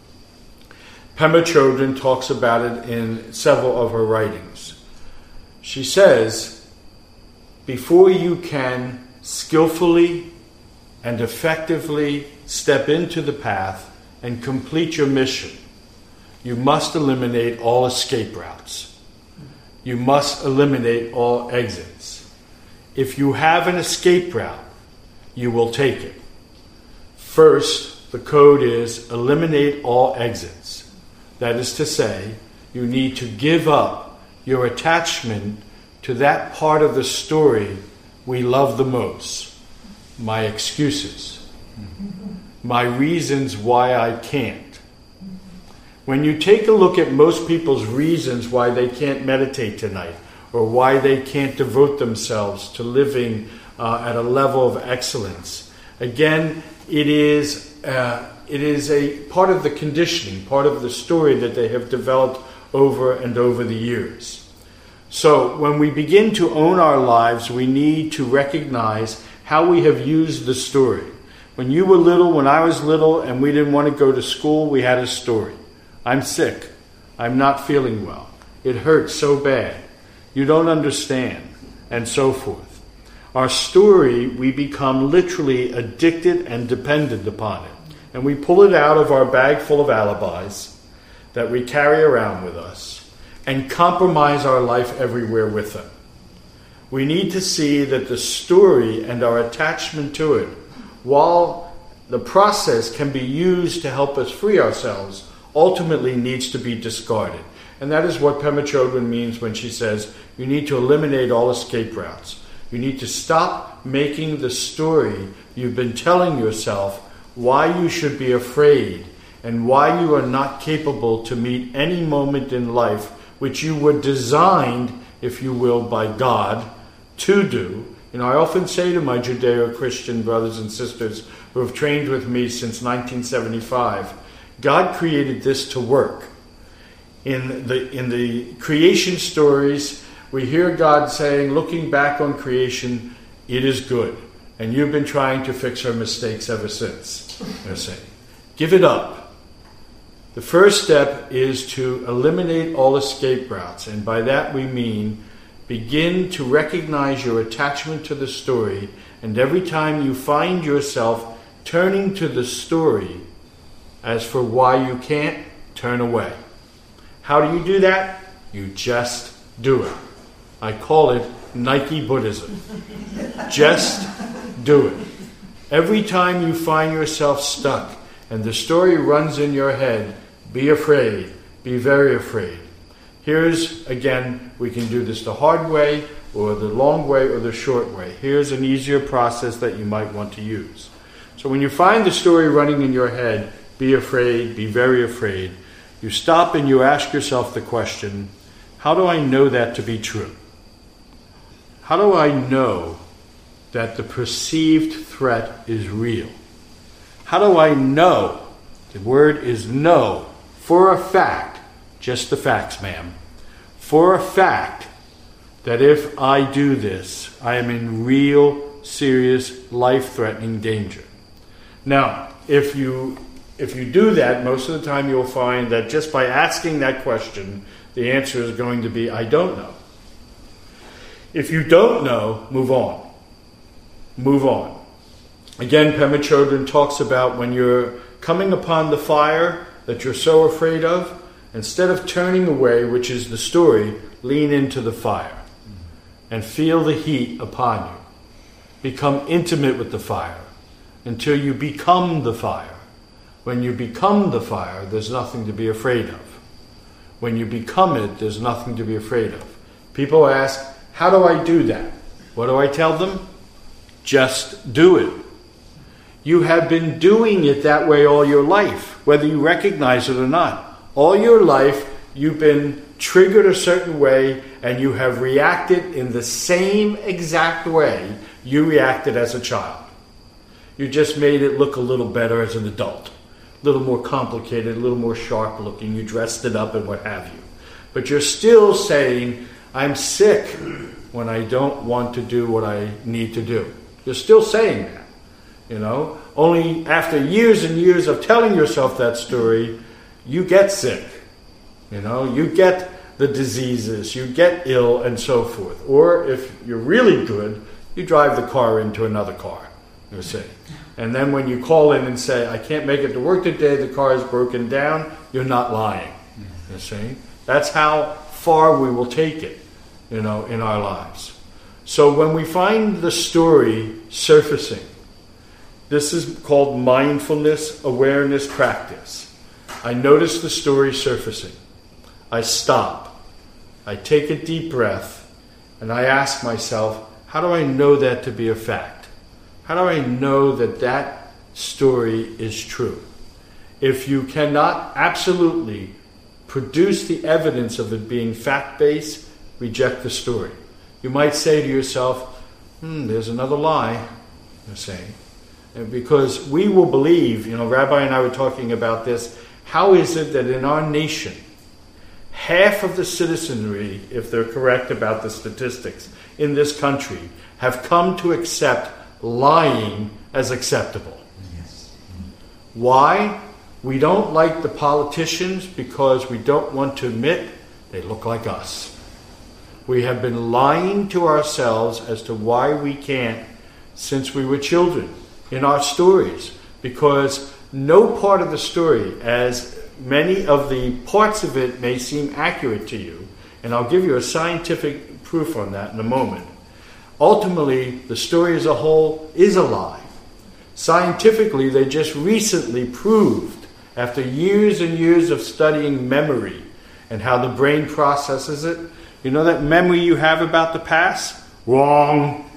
Pema Chodron talks about it in several of her writings. She says, before you can skillfully and effectively step into the path and complete your mission, you must eliminate all escape routes. You must eliminate all exits. If you have an escape route, you will take it. First, the code is eliminate all exits. That is to say, you need to give up your attachment to that part of the story we love the most. My excuses. My reasons why I can't. When you take a look at most people's reasons why they can't meditate tonight, or why they can't devote themselves to living uh, at a level of excellence, again, it is uh, it is a part of the conditioning, part of the story that they have developed over and over the years. So when we begin to own our lives, we need to recognize how we have used the story. When you were little, when I was little, and we didn't want to go to school, we had a story. I'm sick. I'm not feeling well. It hurts so bad. You don't understand, and so forth. Our story, we become literally addicted and dependent upon it. And we pull it out of our bag full of alibis that we carry around with us and compromise our life everywhere with them. We need to see that the story and our attachment to it, while the process can be used to help us free ourselves, ultimately needs to be discarded. And that is what Pema Chodron means when she says you need to eliminate all escape routes. You need to stop making the story you've been telling yourself why you should be afraid and why you are not capable to meet any moment in life which you were designed, if you will, by God to do. You know, I often say to my Judeo-Christian brothers and sisters who have trained with me since nineteen seventy-five, God created this to work. In the in the creation stories, we hear God saying, looking back on creation, it is good. And you've been trying to fix our mistakes ever since. They're saying, give it up. The first step is to eliminate all escape routes. And by that we mean begin to recognize your attachment to the story. And every time you find yourself turning to the story as for why you can't, turn away. How do you do that? You just do it. I call it Nike Buddhism. Just do it. Every time you find yourself stuck and the story runs in your head, be afraid. Be very afraid. Here's, again, we can do this the hard way or the long way or the short way. Here's an easier process that you might want to use. So when you find the story running in your head, be afraid, be very afraid. You stop and you ask yourself the question, how do I know that to be true? How do I know that the perceived threat is real? How do I know? The word is know. For a fact, just the facts, ma'am. For a fact that if I do this, I am in real, serious, life-threatening danger. Now, if you if you do that, most of the time you'll find that just by asking that question, the answer is going to be, I don't know. If you don't know, move on. Move on. Again, Pema Chodron talks about when you're coming upon the fire that you're so afraid of, instead of turning away, which is the story, lean into the fire and feel the heat upon you. Become intimate with the fire until you become the fire. When you become the fire, there's nothing to be afraid of. When you become it, there's nothing to be afraid of. People ask, how do I do that? What do I tell them? Just do it. You have been doing it that way all your life, whether you recognize it or not. All your life, you've been triggered a certain way, and you have reacted in the same exact way you reacted as a child. You just made it look a little better as an adult. A little more complicated, a little more sharp looking. You dressed it up and what have you. But you're still saying, I'm sick when I don't want to do what I need to do. You're still saying that. You know, only after years and years of telling yourself that story, you get sick. You know, you get the diseases, you get ill and so forth. Or if you're really good, you drive the car into another car, you see. And then when you call in and say, I can't make it to work today, the car is broken down, you're not lying, you see. That's how far we will take it, you know, in our lives. So when we find the story surfacing, this is called mindfulness awareness practice. I notice the story surfacing. I stop. I take a deep breath, and I ask myself, how do I know that to be a fact? How do I know that that story is true? If you cannot absolutely produce the evidence of it being fact-based, reject the story. You might say to yourself, hmm, there's another lie, you're saying. Because we will believe, you know, Rabbi and I were talking about this, how is it that in our nation, half of the citizenry, if they're correct about the statistics, in this country have come to accept lying as acceptable? Yes. Why? We don't like the politicians because we don't want to admit they look like us. We have been lying to ourselves as to why we can't since we were children in our stories, because no part of the story, as many of the parts of it may seem accurate to you, and I'll give you a scientific proof on that in a moment, ultimately the story as a whole is a lie. Scientifically, they just recently proved, after years and years of studying memory and how the brain processes it, you know that memory you have about the past? Wrong.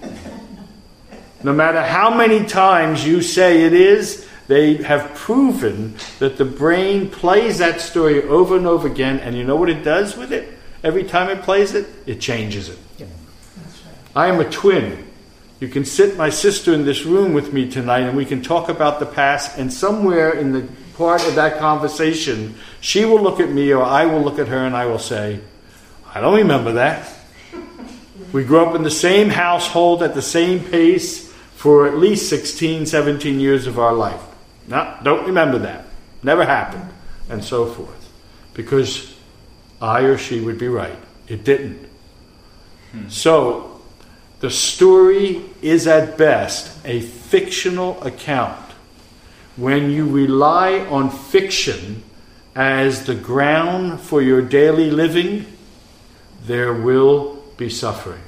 No matter how many times you say it is, they have proven that the brain plays that story over and over again, and you know what it does with it? Every time it plays it, it changes it. Yeah. That's right. I am a twin. You can sit my sister in this room with me tonight, and we can talk about the past, and somewhere in the part of that conversation, she will look at me or I will look at her and I will say, I don't remember that. We grew up in the same household at the same pace for at least sixteen, seventeen years of our life. No, don't remember that. Never happened. And so forth. Because I or she would be right. It didn't. Hmm. So, the story is at best a fictional account. When you rely on fiction as the ground for your daily living, there will be suffering.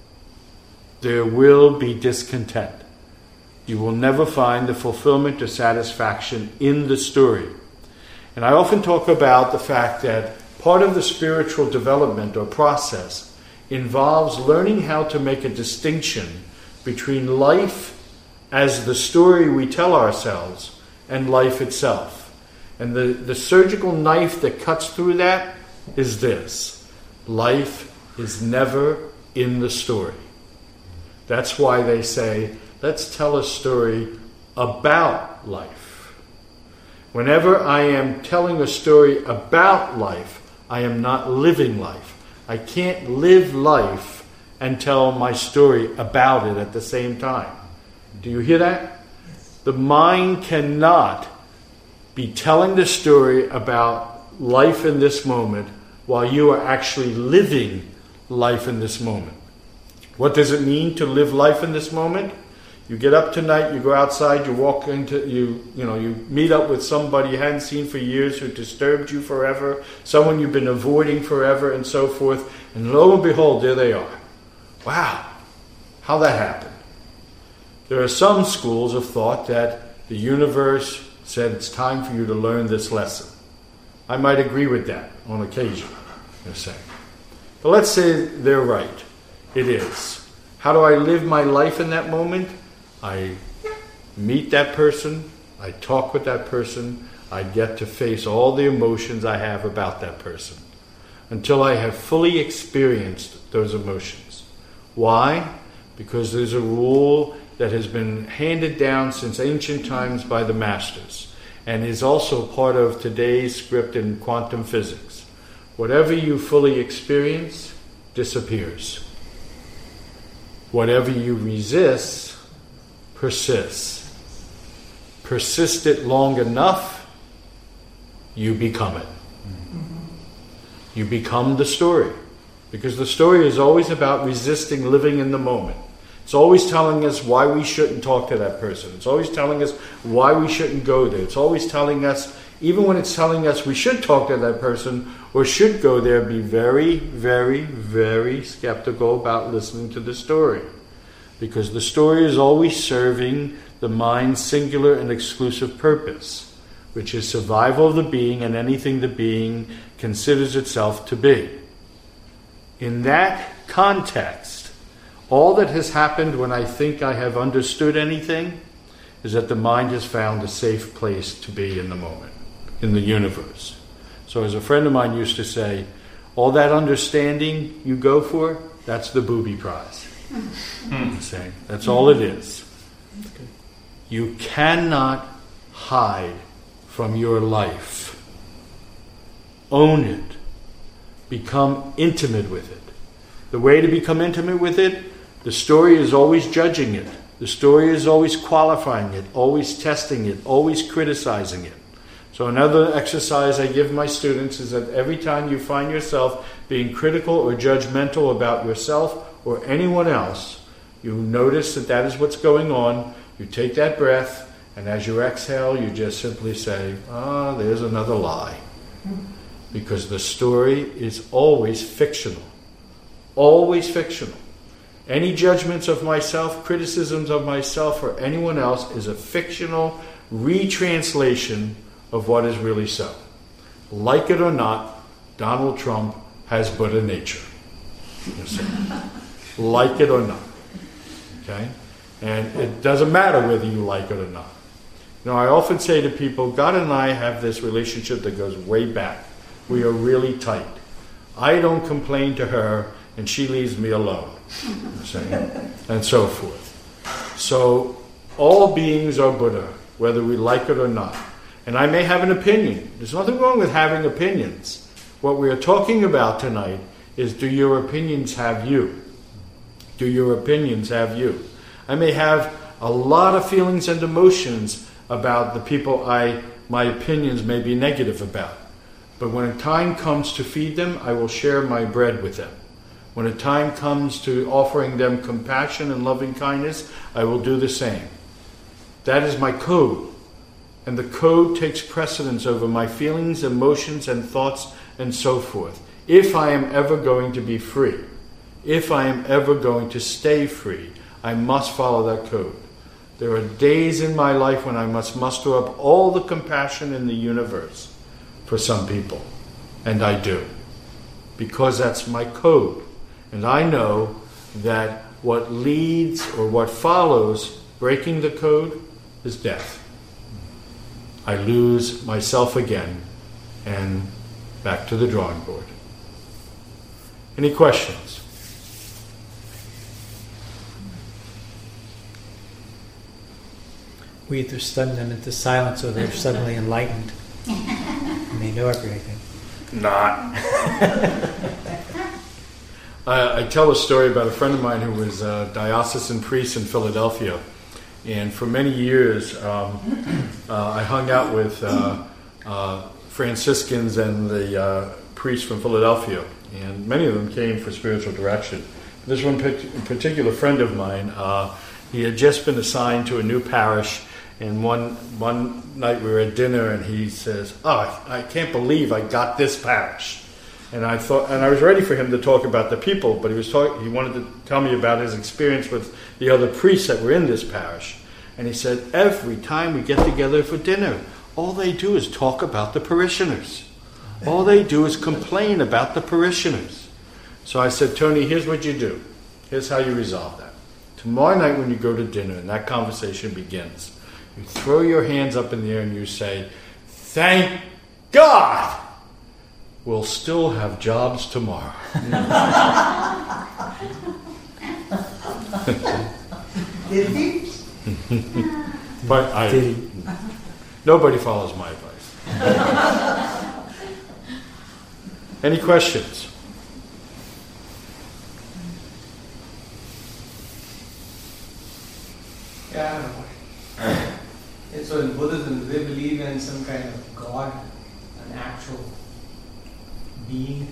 There will be discontent. You will never find the fulfillment or satisfaction in the story. And I often talk about the fact that part of the spiritual development or process involves learning how to make a distinction between life as the story we tell ourselves and life itself. And the, the surgical knife that cuts through that is this. Life is never in the story. That's why they say, let's tell a story about life. Whenever I am telling a story about life, I am not living life. I can't live life and tell my story about it at the same time. Do you hear that? The mind cannot be telling the story about life in this moment while you are actually living life in this moment. What does it mean to live life in this moment? You get up tonight, you go outside, you walk into, you you know, you meet up with somebody you hadn't seen for years who disturbed you forever, someone you've been avoiding forever, and so forth, and lo and behold, there they are. Wow, how that happened. There are some schools of thought that the universe said it's time for you to learn this lesson. I might agree with that on occasion, I'm saying. But let's say they're right. It is. How do I live my life in that moment? I meet that person, I talk with that person, I get to face all the emotions I have about that person until I have fully experienced those emotions. Why? Because there's a rule that has been handed down since ancient times by the masters and is also part of today's script in quantum physics. Whatever you fully experience disappears. Whatever you resist persists. Persist it long enough, you become it. You become the story. Because the story is always about resisting living in the moment. It's always telling us why we shouldn't talk to that person. It's always telling us why we shouldn't go there. It's always telling us, even when it's telling us we should talk to that person or should go there, be very, very, very skeptical about listening to the story. Because the story is always serving the mind's singular and exclusive purpose, which is survival of the being and anything the being considers itself to be. In that context, all that has happened when I think I have understood anything is that the mind has found a safe place to be in the moment, in the universe. So as a friend of mine used to say, all that understanding you go for, that's the booby prize. I'm saying, that's all it is. You cannot hide from your life. Own it. Become intimate with it. The way to become intimate with it, the story is always judging it. The story is always qualifying it, always testing it, always criticizing it. So another exercise I give my students is that every time you find yourself being critical or judgmental about yourself or anyone else, you notice that that is what's going on. You take that breath, and as you exhale, you just simply say, ah, there's another lie. Because the story is always fictional. Always fictional. Any judgments of myself, criticisms of myself or anyone else is a fictional retranslation of what is really so. Like it or not, Donald Trump has Buddha nature. Like it or not. Okay? And it doesn't matter whether you like it or not. You know, I often say to people, God and I have this relationship that goes way back. We are really tight. I don't complain to her and she leaves me alone. And so forth. So all beings are Buddha, whether we like it or not. And I may have an opinion. There's nothing wrong with having opinions. What we are talking about tonight is, do your opinions have you? Do your opinions have you? I may have a lot of feelings and emotions about the people I, my opinions may be negative about. But when a time comes to feed them, I will share my bread with them. When a time comes to offering them compassion and loving kindness, I will do the same. That is my code. And the code takes precedence over my feelings, emotions, and thoughts, and so forth. If I am ever going to be free, if I am ever going to stay free, I must follow that code. There are days in my life when I must muster up all the compassion in the universe for some people. And I do. Because that's my code. And I know that what leads or what follows breaking the code is death. I lose myself again and back to the drawing board. Any questions? we either stun them into silence or they're suddenly enlightened and they know everything. Not. I, I tell a story about a friend of mine who was a diocesan priest in Philadelphia. And for many years, um, uh, I hung out with uh, uh, Franciscans and the uh, priests from Philadelphia. And many of them came for spiritual direction. This one particular friend of mine, uh, he had just been assigned to a new parish. And one one night we were at dinner, and he says, "Oh, I can't believe I got this parish." And I thought, and I was ready for him to talk about the people, but he was talk, he wanted to tell me about his experience with the other priests that were in this parish. And he said, "Every time we get together for dinner, all they do is talk about the parishioners. All they do is complain about the parishioners." So I said, "Tony, here's what you do. Here's how you resolve that. Tomorrow night when you go to dinner and that conversation begins, you throw your hands up in the air and you say, 'Thank God we'll still have jobs tomorrow.'" Did he? But I, Did he? nobody follows my advice. Any questions? Yeah. And so in Buddhism, do they believe in some kind of God, an actual being?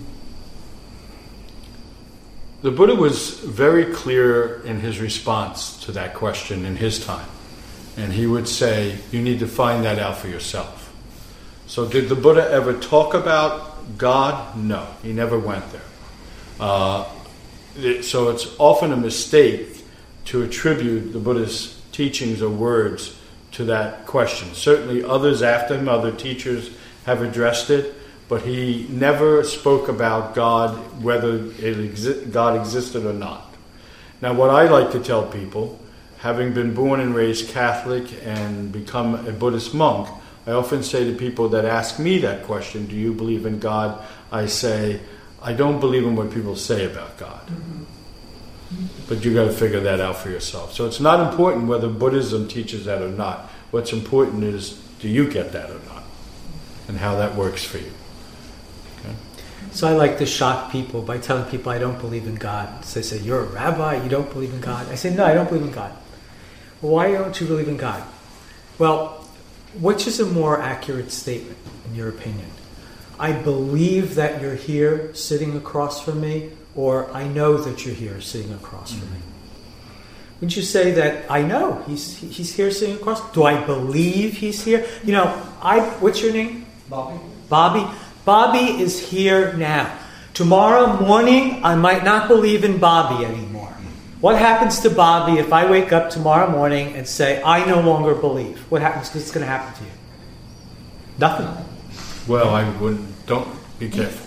The Buddha was very clear in his response to that question in his time. And he would say, you need to find that out for yourself. So did the Buddha ever talk about God? No, he never went there. Uh, it, so it's often a mistake to attribute the Buddha's teachings or words to that question. Certainly others after him, other teachers have addressed it, but he never spoke about God, whether it exi- God existed or not. Now what I like to tell people, having been born and raised Catholic and become a Buddhist monk, I often say to people that ask me that question, do you believe in God? I say, I don't believe in what people say about God. Mm-hmm. But you got to figure that out for yourself. So it's not important whether Buddhism teaches that or not. What's important is, do you get that or not? And how that works for you. Okay? So I like to shock people by telling people I don't believe in God. So they say, you're a rabbi, you don't believe in God? I say, no, I don't believe in God. Well, why don't you believe in God? Well, which is a more accurate statement, in your opinion? I believe that you're here sitting across from me, or I know that you're here sitting across from me. Wouldn't you say that I know he's he's here sitting across? Do I believe he's here? You know, I. What's your name? Bobby. Bobby. Bobby is here now. Tomorrow morning, I might not believe in Bobby anymore. What happens to Bobby if I wake up tomorrow morning and say I no longer believe? What happens? What's going to happen to you? Nothing. Well, I wouldn't. Don't be careful.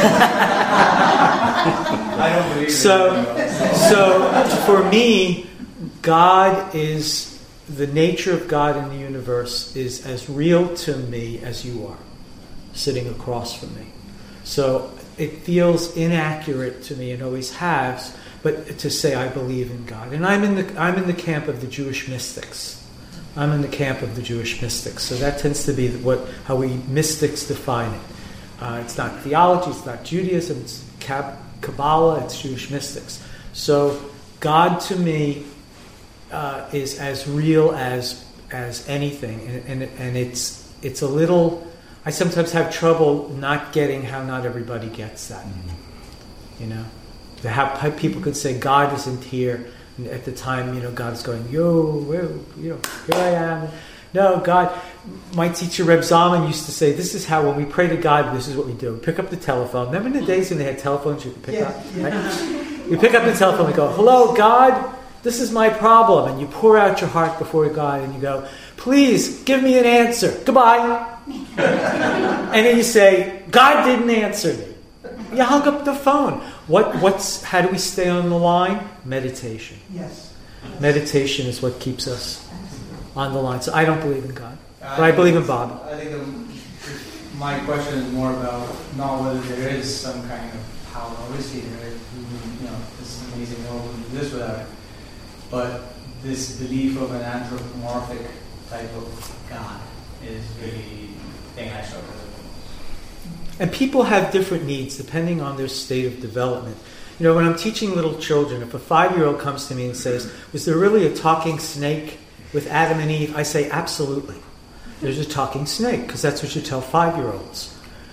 I don't believe So, in so for me, God is, the nature of God in the universe is as real to me as you are, sitting across from me. So it feels inaccurate to me, and always has, but to say I believe in God. And I'm in the I'm in the camp of the Jewish mystics. I'm in the camp of the Jewish mystics. So that tends to be what how we mystics define it. Uh, it's not theology, it's not Judaism, it's Kabbalah, it's Jewish mystics. So God to me uh, is as real as as anything, and, and and it's it's a little. I sometimes have trouble not getting how not everybody gets that. Mm-hmm. You know, to have how people could say God isn't here, and at the time, you know, God is going, yo, where, you know, here I am. No, God. My teacher Reb Zalman used to say, this is how when we pray to God, this is what we do. We pick up the telephone. Remember in the days when they had telephones you could pick Yeah, up? yeah. Right? You pick up the telephone and go, hello, God, this is my problem. And you pour out your heart before God and you go, please give me an answer. Goodbye. And then you say, God didn't answer me. You hung up the phone. What? What's? How do we stay on the line? Meditation. Yes. Meditation is what keeps us on the line. So I don't believe in God. I But I believe in think- Bobby. I think the, my question is more about not whether there is some kind of power. Obviously, there is, you know, this is amazing. No one can do this without it. But this belief of an anthropomorphic type of God is really the thing I struggle with. And people have different needs depending on their state of development. You know, when I'm teaching little children, if a five-year-old comes to me and says, was there really a talking snake with Adam and Eve? I say, absolutely. There's a talking snake, because that's what you tell five-year-olds.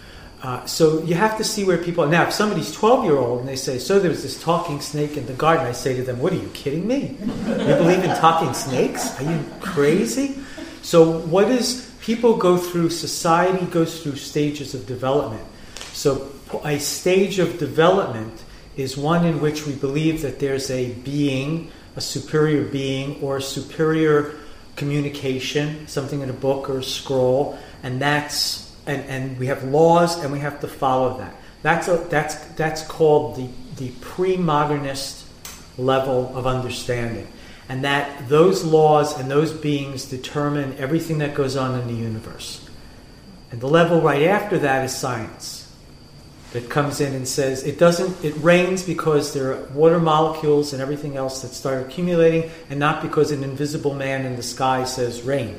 Uh, so you have to see where people are. Now, if somebody's twelve-year-old and they say, so there's this talking snake in the garden, I say to them, what, are you kidding me? You believe in talking snakes? Are you crazy? So what is, people go through, society goes through stages of development. So a stage of development is one in which we believe that there's a being, a superior being, or a superior communication, something in a book or a scroll, and that's And, and we have laws, and we have to follow that. That's a, that's that's called the the pre-modernist level of understanding, and that those laws and those beings determine everything that goes on in the universe. And the level right after that is science, that comes in and says it doesn't. It rains because there are water molecules and everything else that start accumulating, and not because an invisible man in the sky says rain,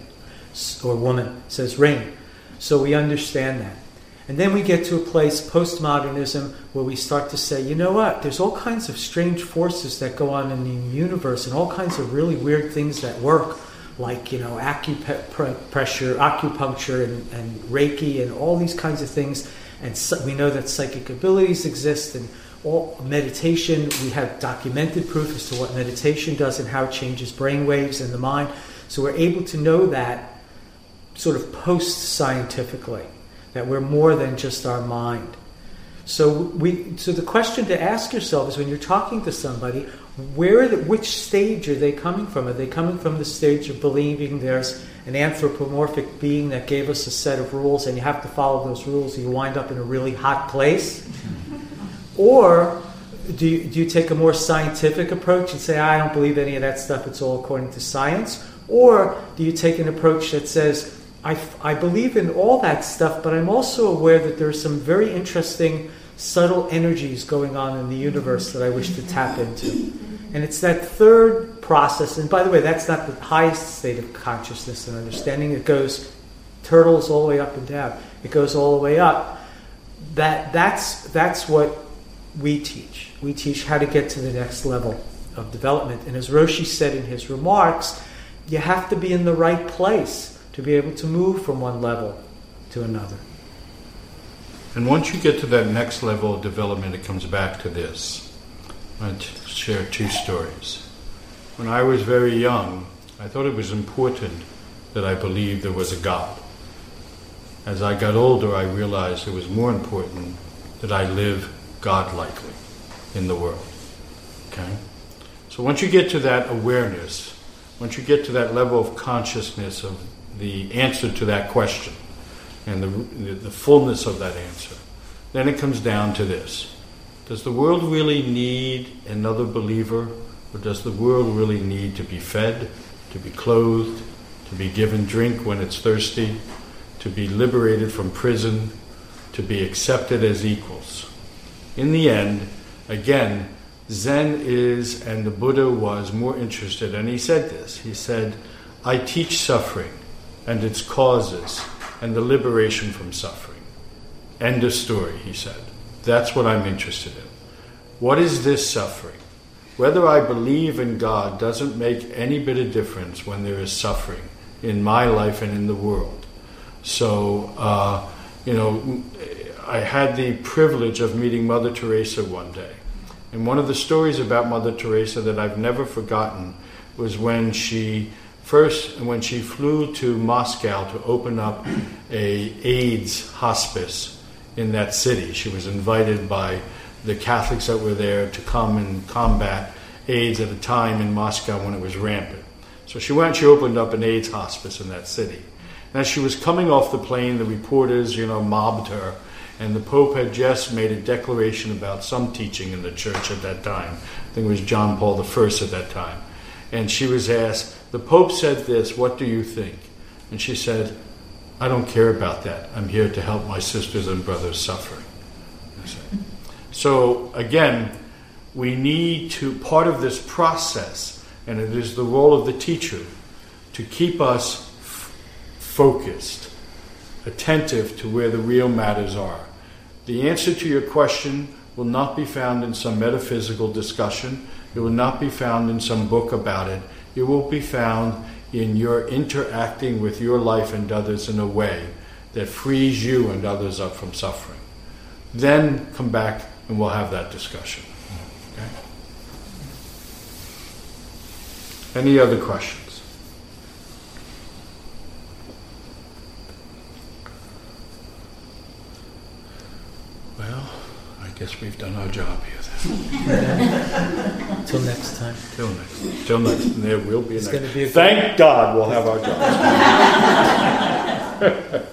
or woman says rain. So we understand that. And then we get to a place, postmodernism, where we start to say, you know what, there's all kinds of strange forces that go on in the universe and all kinds of really weird things that work, like, you know, acupressure, acupuncture, and, and Reiki, and all these kinds of things. And so we know that psychic abilities exist, and all meditation, we have documented proof as to what meditation does and how it changes brain waves in the mind. So we're able to know that sort of post-scientifically, that we're more than just our mind. So we, so the question to ask yourself is, when you're talking to somebody, where, the, which stage are they coming from? Are they coming from the stage of believing there's an anthropomorphic being that gave us a set of rules, and you have to follow those rules, or you wind up in a really hot place? Or do you, do you take a more scientific approach and say, I don't believe any of that stuff, it's all according to science? Or do you take an approach that says, I, I believe in all that stuff, but I'm also aware that there are some very interesting, subtle energies going on in the universe that I wish to tap into. And it's that third process, and by the way, that's not the highest state of consciousness and understanding. It goes turtles all the way up and down. It goes all the way up. That that's that's what we teach. We teach how to get to the next level of development. And as Roshi said in his remarks, you have to be in the right place to be able to move from one level to another. And once you get to that next level of development, it comes back to this. I'm going to share two stories. When I was very young, I thought it was important that I believed there was a God. As I got older, I realized it was more important that I live God-likely in the world. Okay? So once you get to that awareness, once you get to that level of consciousness of the answer to that question and the, the fullness of that answer, then it comes down to this. Does the world really need another believer, or does the world really need to be fed, to be clothed, to be given drink when it's thirsty, to be liberated from prison, to be accepted as equals? In the end, again, Zen is, and the Buddha was, more interested, and he said this, he said, I teach suffering and its causes and the liberation from suffering. End of story, he said. That's what I'm interested in. What is this suffering? Whether I believe in God doesn't make any bit of difference when there is suffering in my life and in the world. So, uh, you know, I had the privilege of meeting Mother Teresa one day. And one of the stories about Mother Teresa that I've never forgotten was when she first, when she flew to Moscow to open up a AIDS hospice in that city. She was invited by the Catholics that were there to come and combat AIDS at a time in Moscow when it was rampant. So she went, she opened up an AIDS hospice in that city. And as she was coming off the plane, the reporters, you know, mobbed her. And the Pope had just made a declaration about some teaching in the church at that time. I think it was John Paul the First at that time. And she was asked, the Pope said this, what do you think? And she said, I don't care about that. I'm here to help my sisters and brothers suffering. So again, we need to, part of this process, and it is the role of the teacher, to keep us focused, attentive to where the real matters are. The answer to your question will not be found in some metaphysical discussion. It will not be found in some book about it. It will be found in your interacting with your life and others in a way that frees you and others up from suffering. Then come back and we'll have that discussion. Okay? Any other questions? Well, I guess we've done our job here then. Until next time. Till next. Till next. There will be a It's next. gonna be a Thank God we'll have our jobs.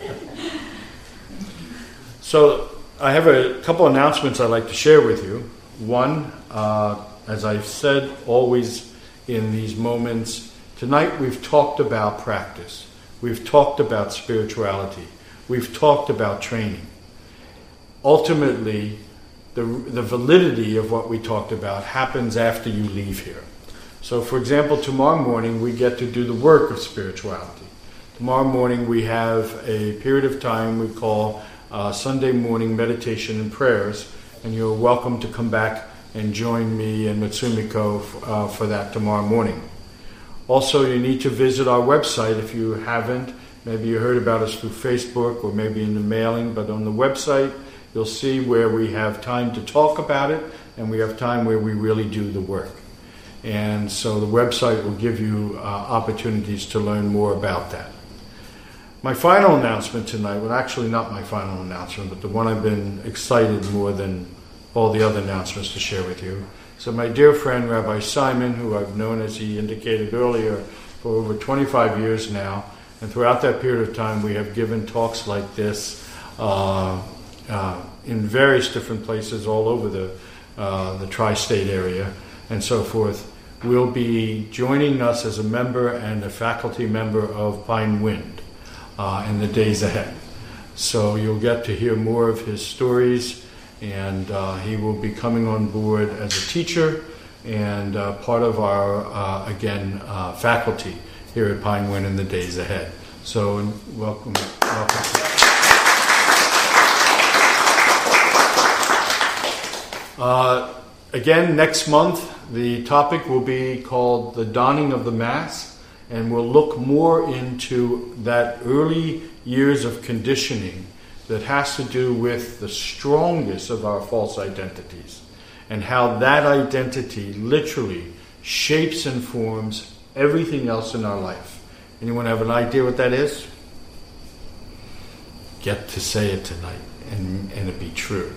So I have a couple announcements I'd like to share with you. One, uh, as I've said always in these moments, tonight we've talked about practice. We've talked about spirituality. We've talked about training. Ultimately, the, the validity of what we talked about happens after you leave here. So, for example, tomorrow morning we get to do the work of spirituality. Tomorrow morning we have a period of time we call uh, Sunday morning meditation and prayers, and you're welcome to come back and join me and Matsumiko f- uh, for that tomorrow morning. Also, you need to visit our website if you haven't. Maybe you heard about us through Facebook or maybe in the mailing, but on the website you'll see where we have time to talk about it and we have time where we really do the work. And so the website will give you uh, opportunities to learn more about that. My final announcement tonight, well actually not my final announcement, but the one I've been excited more than all the other announcements to share with you. So my dear friend Rabbi Simon, who I've known, as he indicated earlier, for over twenty-five years now, and throughout that period of time we have given talks like this uh, uh, in various different places all over the, uh, the tri-state area and so forth, will be joining us as a member and a faculty member of Pine Wind uh, in the days ahead. So you'll get to hear more of his stories, and uh, he will be coming on board as a teacher and uh, part of our, uh, again, uh, faculty here at Pine Wind in the days ahead. So welcome. welcome. Uh, again, next month, the topic will be called The Donning of the Mask, and we'll look more into that early years of conditioning that has to do with the strongest of our false identities and how that identity literally shapes and forms everything else in our life. Anyone have an idea what that is? Get to say it tonight and, and it be true.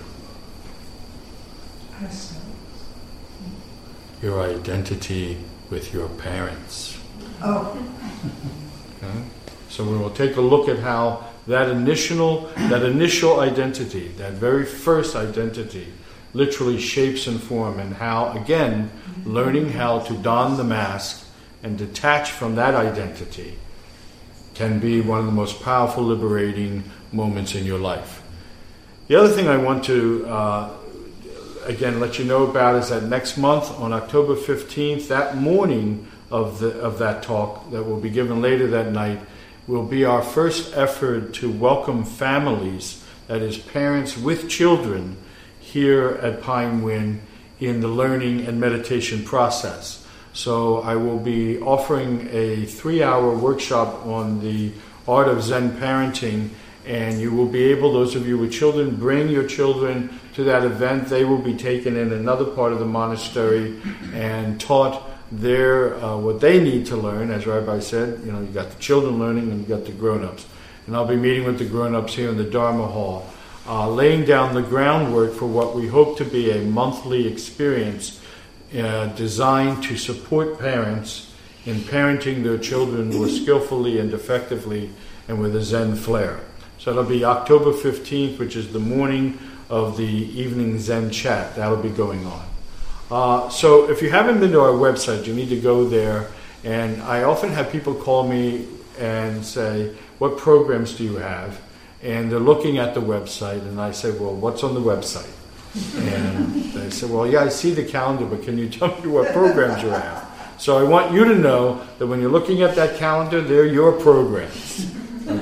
Your identity with your parents. Oh. Okay? So we will take a look at how that initial, that initial identity, that very first identity, literally shapes and form, and how, again, learning how to don the mask and detach from that identity can be one of the most powerful, liberating moments in your life. The other thing I want to uh, again let you know about is that next month on October fifteenth, that morning of the of that talk that will be given later that night, will be our first effort to welcome families, that is parents with children, here at Pine Wind in the learning and meditation process. So I will be offering a three-hour workshop on the art of Zen parenting, and you will be able, those of you with children, bring your children to that event. They will be taken in another part of the monastery and taught their uh, what they need to learn. As Rabbi said, you know, you got the children learning and you got the grown-ups. And I'll be meeting with the grown-ups here in the Dharma Hall, uh, laying down the groundwork for what we hope to be a monthly experience uh, designed to support parents in parenting their children more skillfully and effectively and with a Zen flair. So it'll be October fifteenth, which is the morning of the evening Zen chat. That'll be going on. Uh, so if you haven't been to our website, you need to go there. And I often have people call me and say, what programs do you have? And they're looking at the website, and I say, well, what's on the website? And they say, well, yeah, I see the calendar, but can you tell me what programs you have? So I want you to know that when you're looking at that calendar, they're your programs. Okay?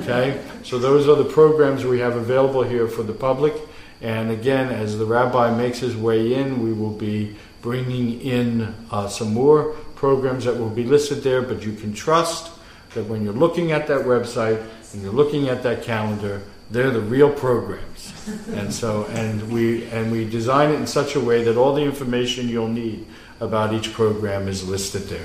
Okay? So those are the programs we have available here for the public. And again, as the rabbi makes his way in, we will be bringing in uh, some more programs that will be listed there, but you can trust that when you're looking at that website and you're looking at that calendar, they're the real programs. And so, and we and we design it in such a way that all the information you'll need about each program is listed there.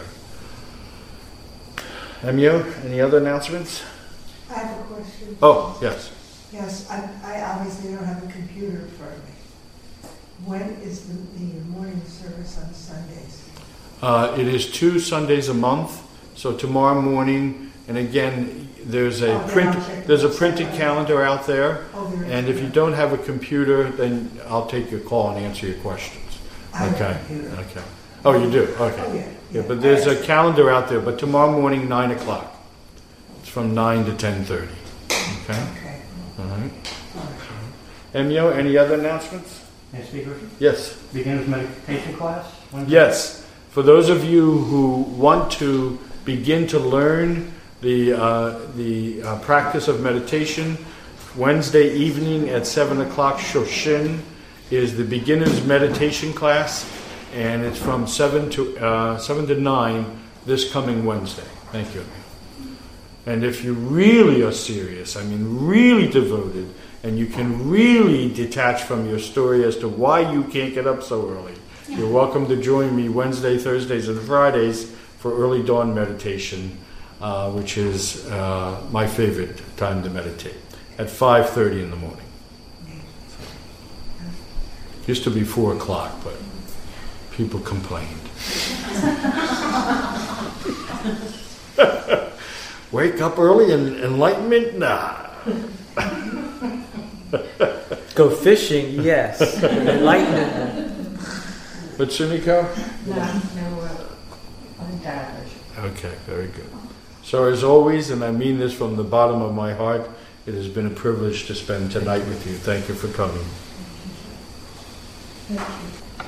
Emio, any other announcements? I have a question. Oh, yes. Yes, I, I obviously don't have a computer in front of me. When is the, the morning service on Sundays? Uh, it is two Sundays a month. So tomorrow morning, and again, there's a Oh, print, then I'll check there's a the printed website. calendar out there. Oh, there is. And if you don't have a computer, then I'll take your call and answer your questions. I have a Okay. computer. Okay. Oh, you do. Okay. Oh, yeah, Yeah, yeah. but there's a calendar out there. But tomorrow morning, nine o'clock. It's from nine to ten thirty. Okay. Okay. All right. All right. Emio, any other announcements? May I speak, Richard? Yes. Beginner's meditation class? Wednesday? Yes. For those of you who want to begin to learn the uh, the uh, practice of meditation, Wednesday evening at seven o'clock, Shoshin is the beginner's meditation class, and it's from seven to uh, seven to nine this coming Wednesday. Thank you. And if you really are serious, I mean really devoted, and you can really detach from your story as to why you can't get up so early, you're welcome to join me Wednesday, Thursdays, and Fridays for early dawn meditation, uh, which is uh, my favorite time to meditate, at five thirty in the morning. Used to be four o'clock, but people complained. Wake up early and enlightenment? Nah. Go fishing, yes. Enlightenment. But Sumiko? No, no, uh, undoubtedly. Okay, very good. So as always, and I mean this from the bottom of my heart, it has been a privilege to spend tonight with you. Thank you for coming. Thank you.